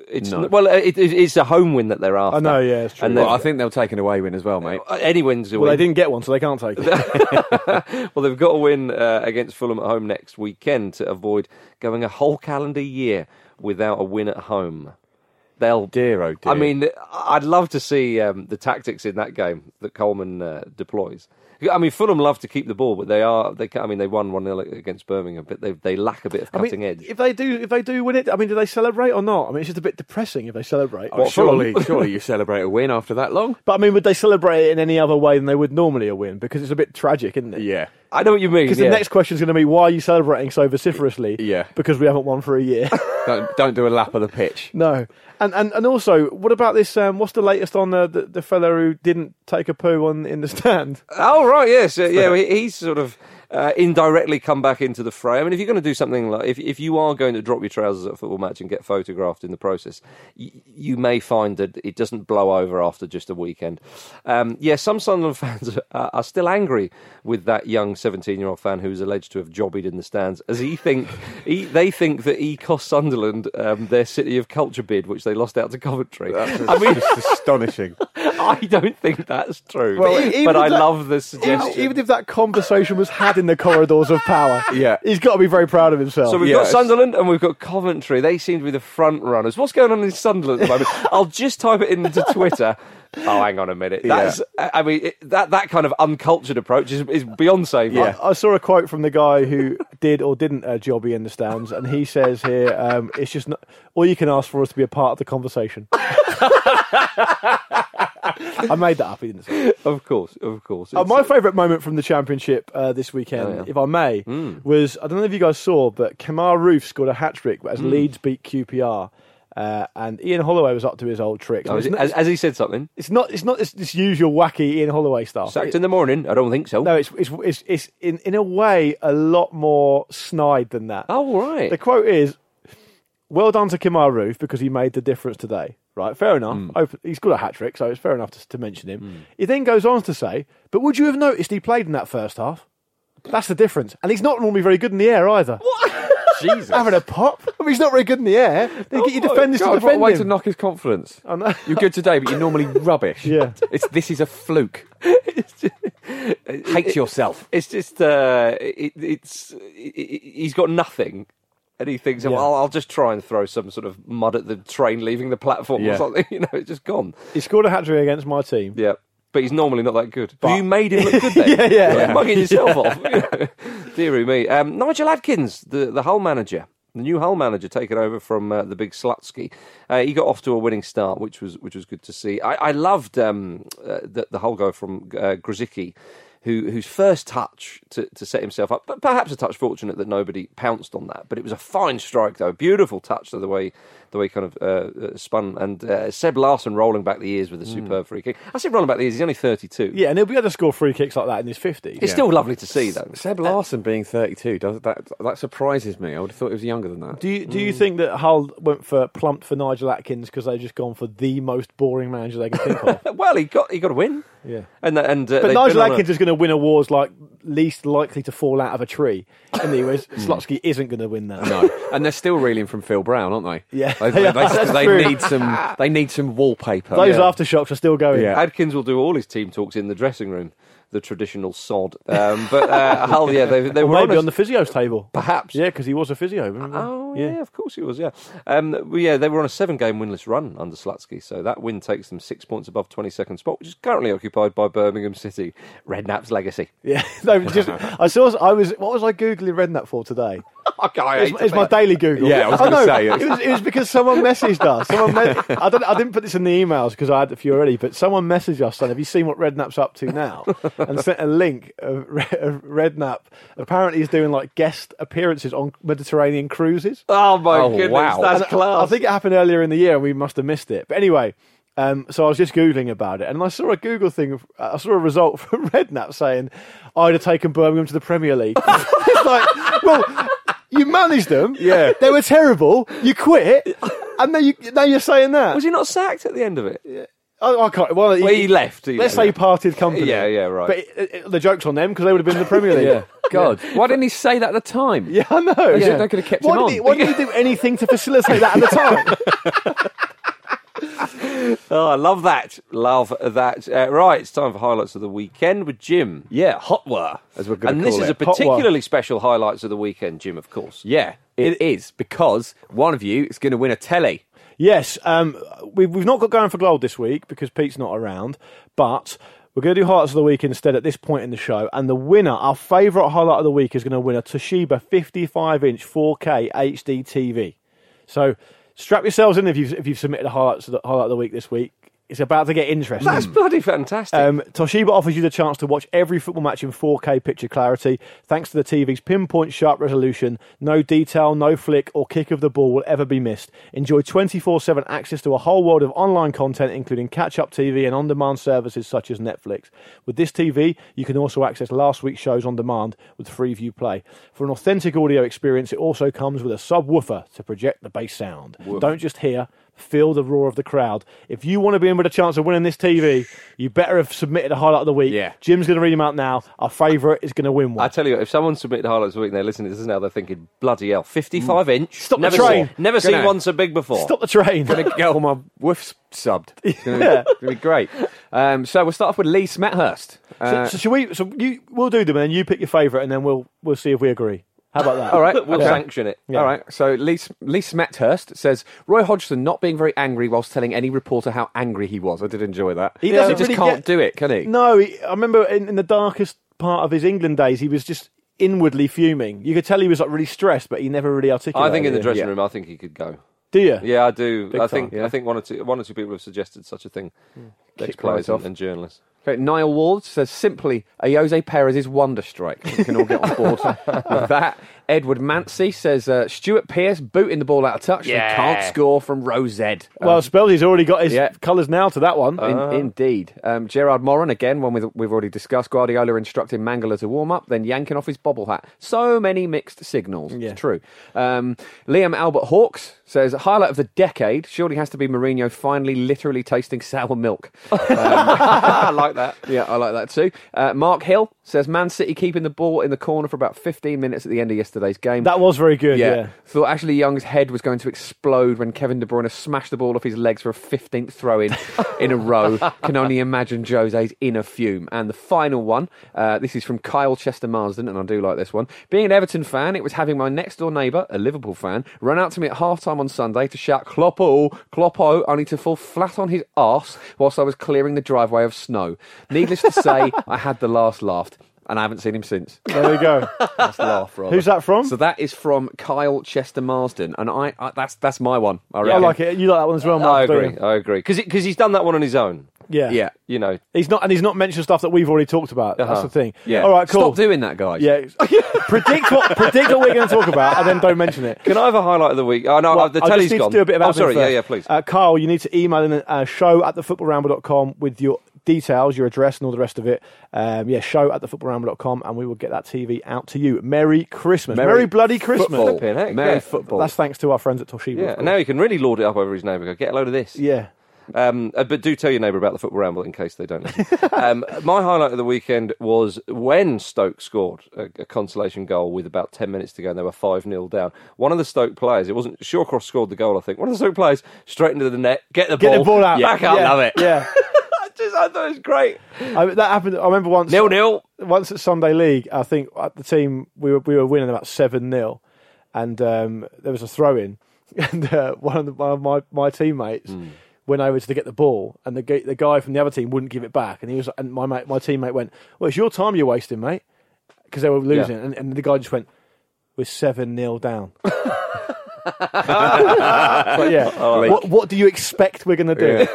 It's No. well, it, it, it's a home win that they're after. I know, yeah, it's true. And Well, they've- I think they'll take an away win as well, mate. uh, any wins a Well, win. they didn't get one, so they can't take it. Well, they've got to win uh, against Fulham at home next weekend to avoid going a whole calendar year without a win at home. They'll, Dear, oh dear. I mean, I'd love to see um, the tactics in that game that Coleman uh, deploys. I mean, Fulham love to keep the ball, but they are. They, I mean, they won one nil against Birmingham, but they they lack a bit of I cutting mean, edge. if they do, if they do win it, I mean, do they celebrate or not? I mean, it's just a bit depressing if they celebrate. Oh, surely, surely you celebrate a win after that long? But I mean, would they celebrate it in any other way than they would normally a win? Because it's a bit tragic, isn't it? Yeah. I know what you mean. Because yeah. the next question is going to be, why are you celebrating so vociferously? Yeah. Because we haven't won for a year. Don't, don't do a lap of the pitch. No. And, and and also, what about this? Um, what's the latest on the, the, the fella who didn't take a poo on in the stand? Oh right, yes, uh, yeah. he- He's sort of uh, indirectly come back into the fray. I mean, if you're going to do something like, if if you are going to drop your trousers at a football match and get photographed in the process, y- you may find that it doesn't blow over after just a weekend. Um, yeah, some Sunderland fans are, are still angry with that young seventeen-year-old fan who's alleged to have jobbied in the stands, as he think he, they think that he cost Sunderland um, their City of Culture bid, which they lost out to Coventry. That's I mean, just astonishing. I don't think that's true, Well, even but if I that- love the Even, suggestion. even if that conversation was had in the corridors of power, Yeah. he's got to be very proud of himself. So we've Yeah, got it's- Sunderland and we've got Coventry. They seem to be the front runners. What's going on in Sunderland at the moment? I'll just type it into Twitter. Oh, hang on a minute. That's, I mean, it, that that kind of uncultured approach is, is beyond saving. I, I saw a quote from the guy who did or didn't uh, jobby in the stands, and he says here, um, "It's just not, all you can ask for is to be a part of the conversation." I made that up. He didn't say it. Of course, of course. Uh, It's- my favourite moment from the Championship uh, this weekend, Oh, yeah. if I may, Mm. was, I don't know if you guys saw, but Kemar Roof scored a hat trick as Mm. Leeds beat Q P R. Uh, and Ian Holloway was up to his old tricks. Oh, It's is it- not- has, has he said something? It's not. It's not this, this usual wacky Ian Holloway stuff. Sacked It- in the morning? I don't think so. no, it's it's it's, it's in in a way a lot more snide than that. Oh, right. The quote is, "Well done to Kemar Roof because he made the difference today." Right, fair enough. Mm. Open, he's got a hat trick, so it's fair enough to, to mention him. He then goes on to say, "But would you have noticed he played in that first half? That's the difference, and he's not normally very good in the air either." Jesus. Having a pop. I mean, he's not very good in the air. They get your defenders God, to what a defend way him. to knock his confidence. I know. You're good today, but you're normally rubbish. Yeah. It's, this is a fluke. Hate yourself. It's just, uh, it, it's, it, he's got nothing. And he thinks, Yeah. well, I'll, I'll just try and throw some sort of mud at the train leaving the platform or Yeah. something. You know, it's just gone. He scored a hat trick against my team. Yeah. But he's normally not that good. But- you made him look good then. Yeah, yeah, You're yeah. mugging yourself off. You know. Deary me. Um, Nigel Adkins, the, the Hull manager, the new Hull manager, taken over from uh, the big Slutsky. Uh, he got off to a winning start, which was which was good to see. I, I loved um, uh, the, the Hull go from uh, Grzycki, who whose first touch to, to set himself up, but perhaps a touch fortunate that nobody pounced on that. But it was a fine strike, though, beautiful touch, though, the way the way he kind of uh, uh, spun. And uh, Seb Larsson rolling back the ears with a superb free kick. I say rolling back the ears, he's only thirty-two. Yeah, and he'll be able to score free kicks like that in his fifties. It's still lovely to see, though. Seb Larsson being thirty-two, does that that surprises me. I would have thought he was younger than that. Do you do you think that Hull went for plumped for Nigel Atkins because they've just gone for the most boring manager they can think of? Well, he got he got a win. Yeah. And and uh, But they've Nigel been on a- Atkins is going to win awards like least likely to fall out of a tree, and he was Slutsky isn't going to win that. No, and they're still reeling from Phil Brown, aren't they? Yeah. they, they, they, That's they true. need some. They need some wallpaper. Those Yeah. aftershocks are still going. Yeah. Adkins will do all his team talks in the dressing room, the traditional sod. Um, but uh, Hull, yeah, they they Or were maybe on, a- on the physio's table. perhaps. Yeah, because he was a physio. Remember? Oh yeah. of course he was. Yeah, um, well, yeah, they were on a seven-game winless run under Slutsky, so that win takes them six points above twenty-second spot, which is currently occupied by Birmingham City. Redknapp's legacy. Yeah. No, just I saw. I was. What was I googling Redknapp for today? I It's, it's my daily Google. Yeah, I was Oh, gonna no, say, it was, it was because someone messaged us. Someone me- I don't. I didn't put this in the emails because I had a few already. But someone messaged us saying, "Have you seen what Redknapp's up to now?" And sent a link of, Re- of Redknapp. Apparently, he's doing like guest appearances on Mediterranean cruises. Oh my Oh, goodness, wow. that's And I- class. I think it happened earlier in the year, and we must have missed it. But anyway. Um, so I was just Googling about it, and I saw a Google thing, I saw a result from Redknapp saying, I'd have taken Birmingham to the Premier League. It's like, well, you managed them, Yeah. they were terrible, you quit, and now, you, now you're saying that. Was he not sacked at the end of it? I Oh, I can't. Well, Well, he left. Let's yeah. say he parted company. Yeah, yeah, right. But it, it, the joke's on them because they would have been in the Premier League. Yeah. God, why didn't he say that at the time? Yeah, I know. They Yeah. should- they could have kept why him did on. He, why did he do anything to facilitate that at the time? Oh, I love that. Love that. Uh, right, it's time for highlights of the weekend with Jim. Yeah, hot were, as we're going And to call this is it. a particularly special highlights of the weekend, Jim, of course. Yeah, it is, because one of you is going to win a telly. Yes, um, we've, we've not got going for gold this week because Pete's not around, but we're going to do highlights of the week instead at this point in the show. And the winner, our favourite highlight of the week, is going to win a Toshiba fifty-five inch four K H D T V. So strap yourselves in if you've, if you've submitted a highlights of the, highlight of the week this week. It's about to get interesting. That's bloody fantastic. Um, Toshiba offers you the chance to watch every football match in four K picture clarity, thanks to the T V's pinpoint sharp resolution. No detail, no flick or kick of the ball will ever be missed. Enjoy twenty-four seven access to a whole world of online content, including catch-up T V and on-demand services such as Netflix. With this T V, you can also access last week's shows on demand with Freeview Play. For an authentic audio experience, it also comes with a subwoofer to project the bass sound. Woof. Don't just hear, feel the roar of the crowd. If you want to be in with a chance of winning this T V, you better have submitted a highlight of the week. Yeah. Jim's going to read them out now. Our favourite is going to win one. I tell you what, if someone submitted highlights of the week and they're listening to this now, they're thinking, bloody hell, fifty-five inch? Stop the never train. Seen, never Gonna- seen one so big before. Stop the train. Going to get all my woofs subbed. It's going Yeah. to be great. Um, so we'll start off with Lee Smethurst. Uh, so, so shall we? So you, we'll do them, and then you pick your favourite, and then we'll we'll see if we agree. How about that? all right. We'll okay. sanction it. Yeah. All right, so Lee, Lee Smethurst says, Roy Hodgson not being very angry whilst telling any reporter how angry he was. I did enjoy that. He He doesn't just really can't get- do it, can he? No, he, I remember in, in the darkest part of his England days, he was just inwardly fuming. You could tell he was like really stressed, but he never really articulated. I think in the it. dressing Yeah. room, I think he could go. Do you? Yeah, I do. Big I fan, think yeah. I think one or two one or two people have suggested such a thing. Kick Ex-players right and, off. and journalists. Okay, Niall Ward says simply a Jose Perez's wonder strike. We can all get on board with that. Edward Mancy says uh, Stuart Pearce booting the ball out of touch. Yeah. And can't score from Rosed. Well, Spelsy's already got his yeah. colours now to that one. In, indeed. Um, Gerard Moran, again, one we've, we've already discussed. Guardiola instructing Mangala to warm up, then yanking off his bobble hat. So many mixed signals. Yeah. It's true. Um, Liam Albert Hawks says, highlight of the decade surely has to be Mourinho finally literally tasting sour milk. Um, I like that. yeah, I like that too. Uh, Mark Hill says, Man City keeping the ball in the corner for about fifteen minutes at the end of yesterday's game. That was very good. Yeah. Thought Ashley Young's head was going to explode when Kevin De Bruyne smashed the ball off his legs for a fifteenth throw-in in a row. Can only imagine Jose's in a fume. And the final one, uh, this is from Kyle Chester Marsden, and I do like this one. Being an Everton fan, it was having my next-door neighbour, a Liverpool fan, run out to me at half-time on Sunday to shout, Kloppo, Kloppo, only to fall flat on his arse whilst I was clearing the driveway of snow. Needless to say, I had the last laugh. And I haven't seen him since. There we go. Last laugh, rather. Who's that from? So that is from Kyle Chester Marsden, and I, I that's that's my one. I, I reckon. like it. You like that one as well, Mark? I don't agree. you? I agree. Because he's done that one on his own. Yeah. Yeah, You know. He's not, and he's not mentioned stuff that we've already talked about. That's Uh-huh. the thing. yeah. All right, cool. Stop doing that, guys. Yeah. predict what predict what we're going to talk about, and then don't mention it. Can I have a highlight of the week? Oh, no, Well, the I telly's just need gone. to do a bit of oh, admin sorry. first. Yeah, yeah, please. Uh, Carl, you need to email in a uh, show at the football ramble dot com with your details, your address, and all the rest of it. Um, yeah, show at the football ramble dot com, and we will get that T V out to you. Merry Christmas. Merry, Merry bloody Christmas. football. Flipping heck, Merry yeah. football. That's thanks to our friends at Toshiba. yeah, of and course. now he can really lord it up over his neighbour. Go, get a load of this. Yeah. Um, uh, but do tell your neighbour about the Football Ramble in case they don't listen. um, my highlight of the weekend was when Stoke scored a, a consolation goal with about ten minutes to go and they were five nil down. One of the Stoke players, it wasn't Shawcross scored the goal, I think. One of the Stoke players straight into the net, get the Get ball, the ball out. back yeah. up. Yeah. Love it. Yeah. I, just, I thought it was great. I, that happened. I remember once. Nil nil. Once at Sunday League, I think at the team we were we were winning about seven nil, and um, there was a throw in, and uh, one of the, one of my, my teammates Mm. went over to get the ball, and the g- the guy from the other team wouldn't give it back, and he was and my mate, my teammate went, "Well, it's your time you're wasting, mate," because they were losing, Yeah. and, and the guy just went, "We're seven nil down." But yeah, Oh, what what do you expect we're going to do?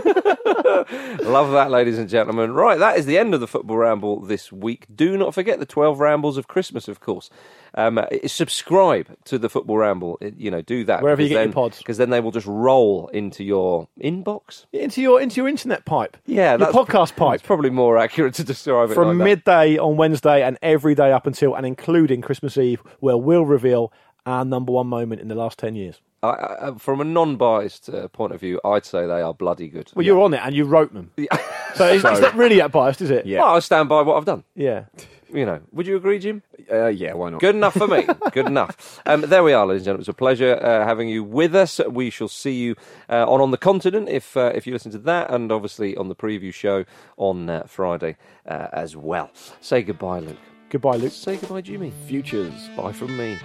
Love that, ladies and gentlemen. Right, that is the end of the Football Ramble this week. Do not forget the twelve Rambles of Christmas, of course. Um, uh, subscribe to the Football Ramble. It- you know, do that. Wherever you because get your then- pods. Because then they will just roll into your inbox. into your into your internet pipe, Yeah, your that's podcast pipe. It's probably more accurate to describe it From like that. midday on Wednesday and every day up until and including Christmas Eve, where we'll reveal our number one moment in the last ten years. I, I, from a non-biased uh, point of view, I'd say they are bloody good. Well, you're on it and you wrote them. So it's, it's not really that biased, is it? Yeah. Well, I stand by what I've done. Yeah. You know, would you agree, Jim? Uh, yeah, why not? Good enough for me. Good enough. Um, there we are, ladies and gentlemen. It was a pleasure uh, having you with us. We shall see you uh, on On the Continent if uh, if you listen to that, and obviously on the preview show on uh, Friday uh, as well. Say goodbye, Luke. Goodbye, Luke. Say goodbye, Jimmy. Futures. Bye from me.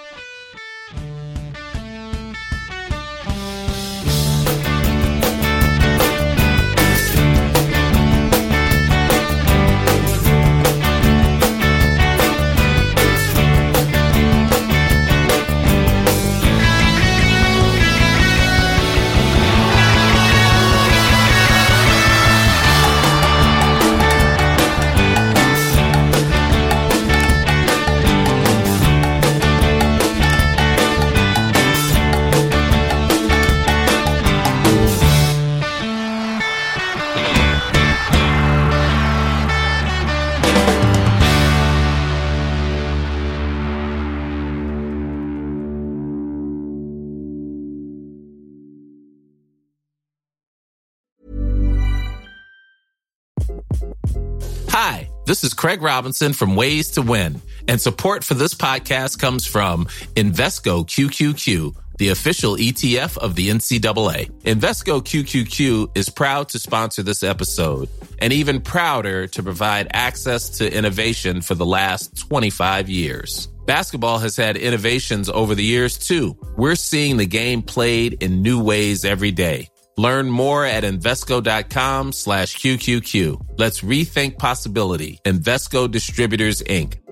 Hi, this is Craig Robinson from Ways to Win, and support for this podcast comes from Invesco Q Q Q, the official E T F of the N C double A. Invesco Q Q Q is proud to sponsor this episode, and even prouder to provide access to innovation for the last twenty-five years. Basketball has had innovations over the years, too. We're seeing the game played in new ways every day. Learn more at Invesco.com slash QQQ. Let's rethink possibility. Invesco Distributors, Incorporated.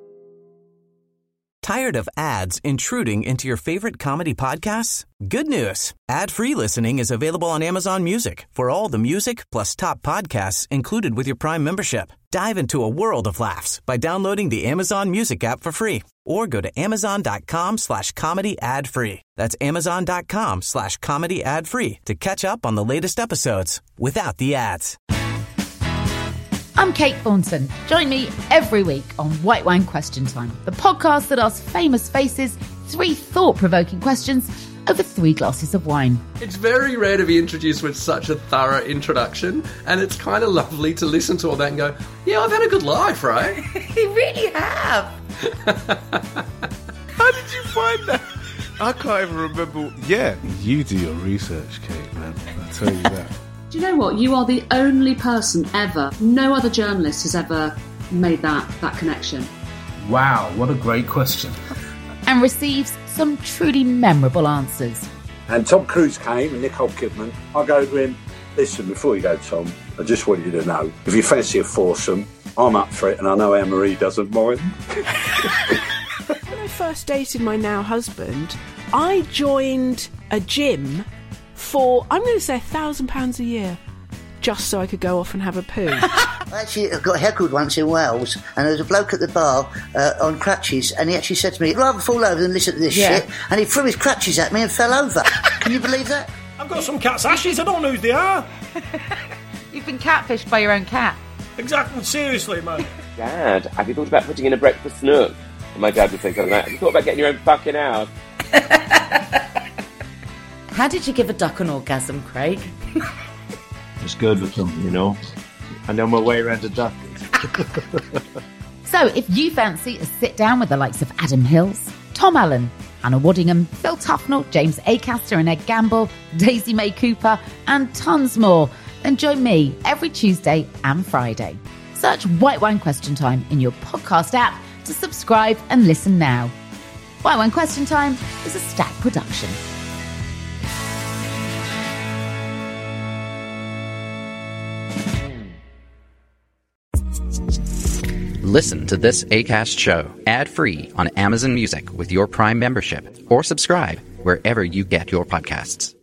Tired of ads intruding into your favorite comedy podcasts? Good news. Ad-free listening is available on Amazon Music for all the music plus top podcasts included with your Prime membership. Dive into a world of laughs by downloading the Amazon Music app for free or go to amazon.com slash comedy ad free. That's amazon.com slash comedy ad free to catch up on the latest episodes without the ads. I'm Kate Thornton. Join me every week on White Wine Question Time, the podcast that asks famous faces three thought-provoking questions over three glasses of wine. It's very rare to be introduced with such a thorough introduction, and it's kind of lovely to listen to all that and go, yeah, I've had a good life, right? You really have. How did you find that? I can't even remember. Yeah, you do your research, Kate, man. I'll tell you that. Do you know what? You are the only person ever, no other journalist has ever made that, that connection. Wow, what a great question. And receives some truly memorable answers. And Tom Cruise came and Nicole Kidman. I go to him, listen, before you go, Tom, I just want you to know, if you fancy a foursome, I'm up for it, and I know Anne-Marie doesn't mind. When I first dated my now husband, I joined a gym for, I'm going to say, a thousand pounds a year, just so I could go off and have a poo. I actually got heckled once in Wales, and there was a bloke at the bar uh, on crutches, and he actually said to me, I'd rather fall over than listen to this Yeah. shit, and he threw his crutches at me and fell over. Can you believe that? I've got some cat's ashes, I don't know who they are. You've been catfished by your own cat. Exactly, seriously, man. Dad, have you thought about putting in a breakfast nook? And my dad would say something like, have you thought about getting your own fucking house? How did you give a duck an orgasm, Craig? It's good with them, you know. I know my way around a duck. So if you fancy a sit down with the likes of Adam Hills, Tom Allen, Anna Waddingham, Phil Tufnell, James Acaster and Ed Gamble, Daisy May Cooper, and tons more, then join me every Tuesday and Friday. Search White Wine Question Time in your podcast app to subscribe and listen now. White Wine Question Time is a Stack production. Listen to this Acast show ad-free on Amazon Music with your Prime membership, or subscribe wherever you get your podcasts.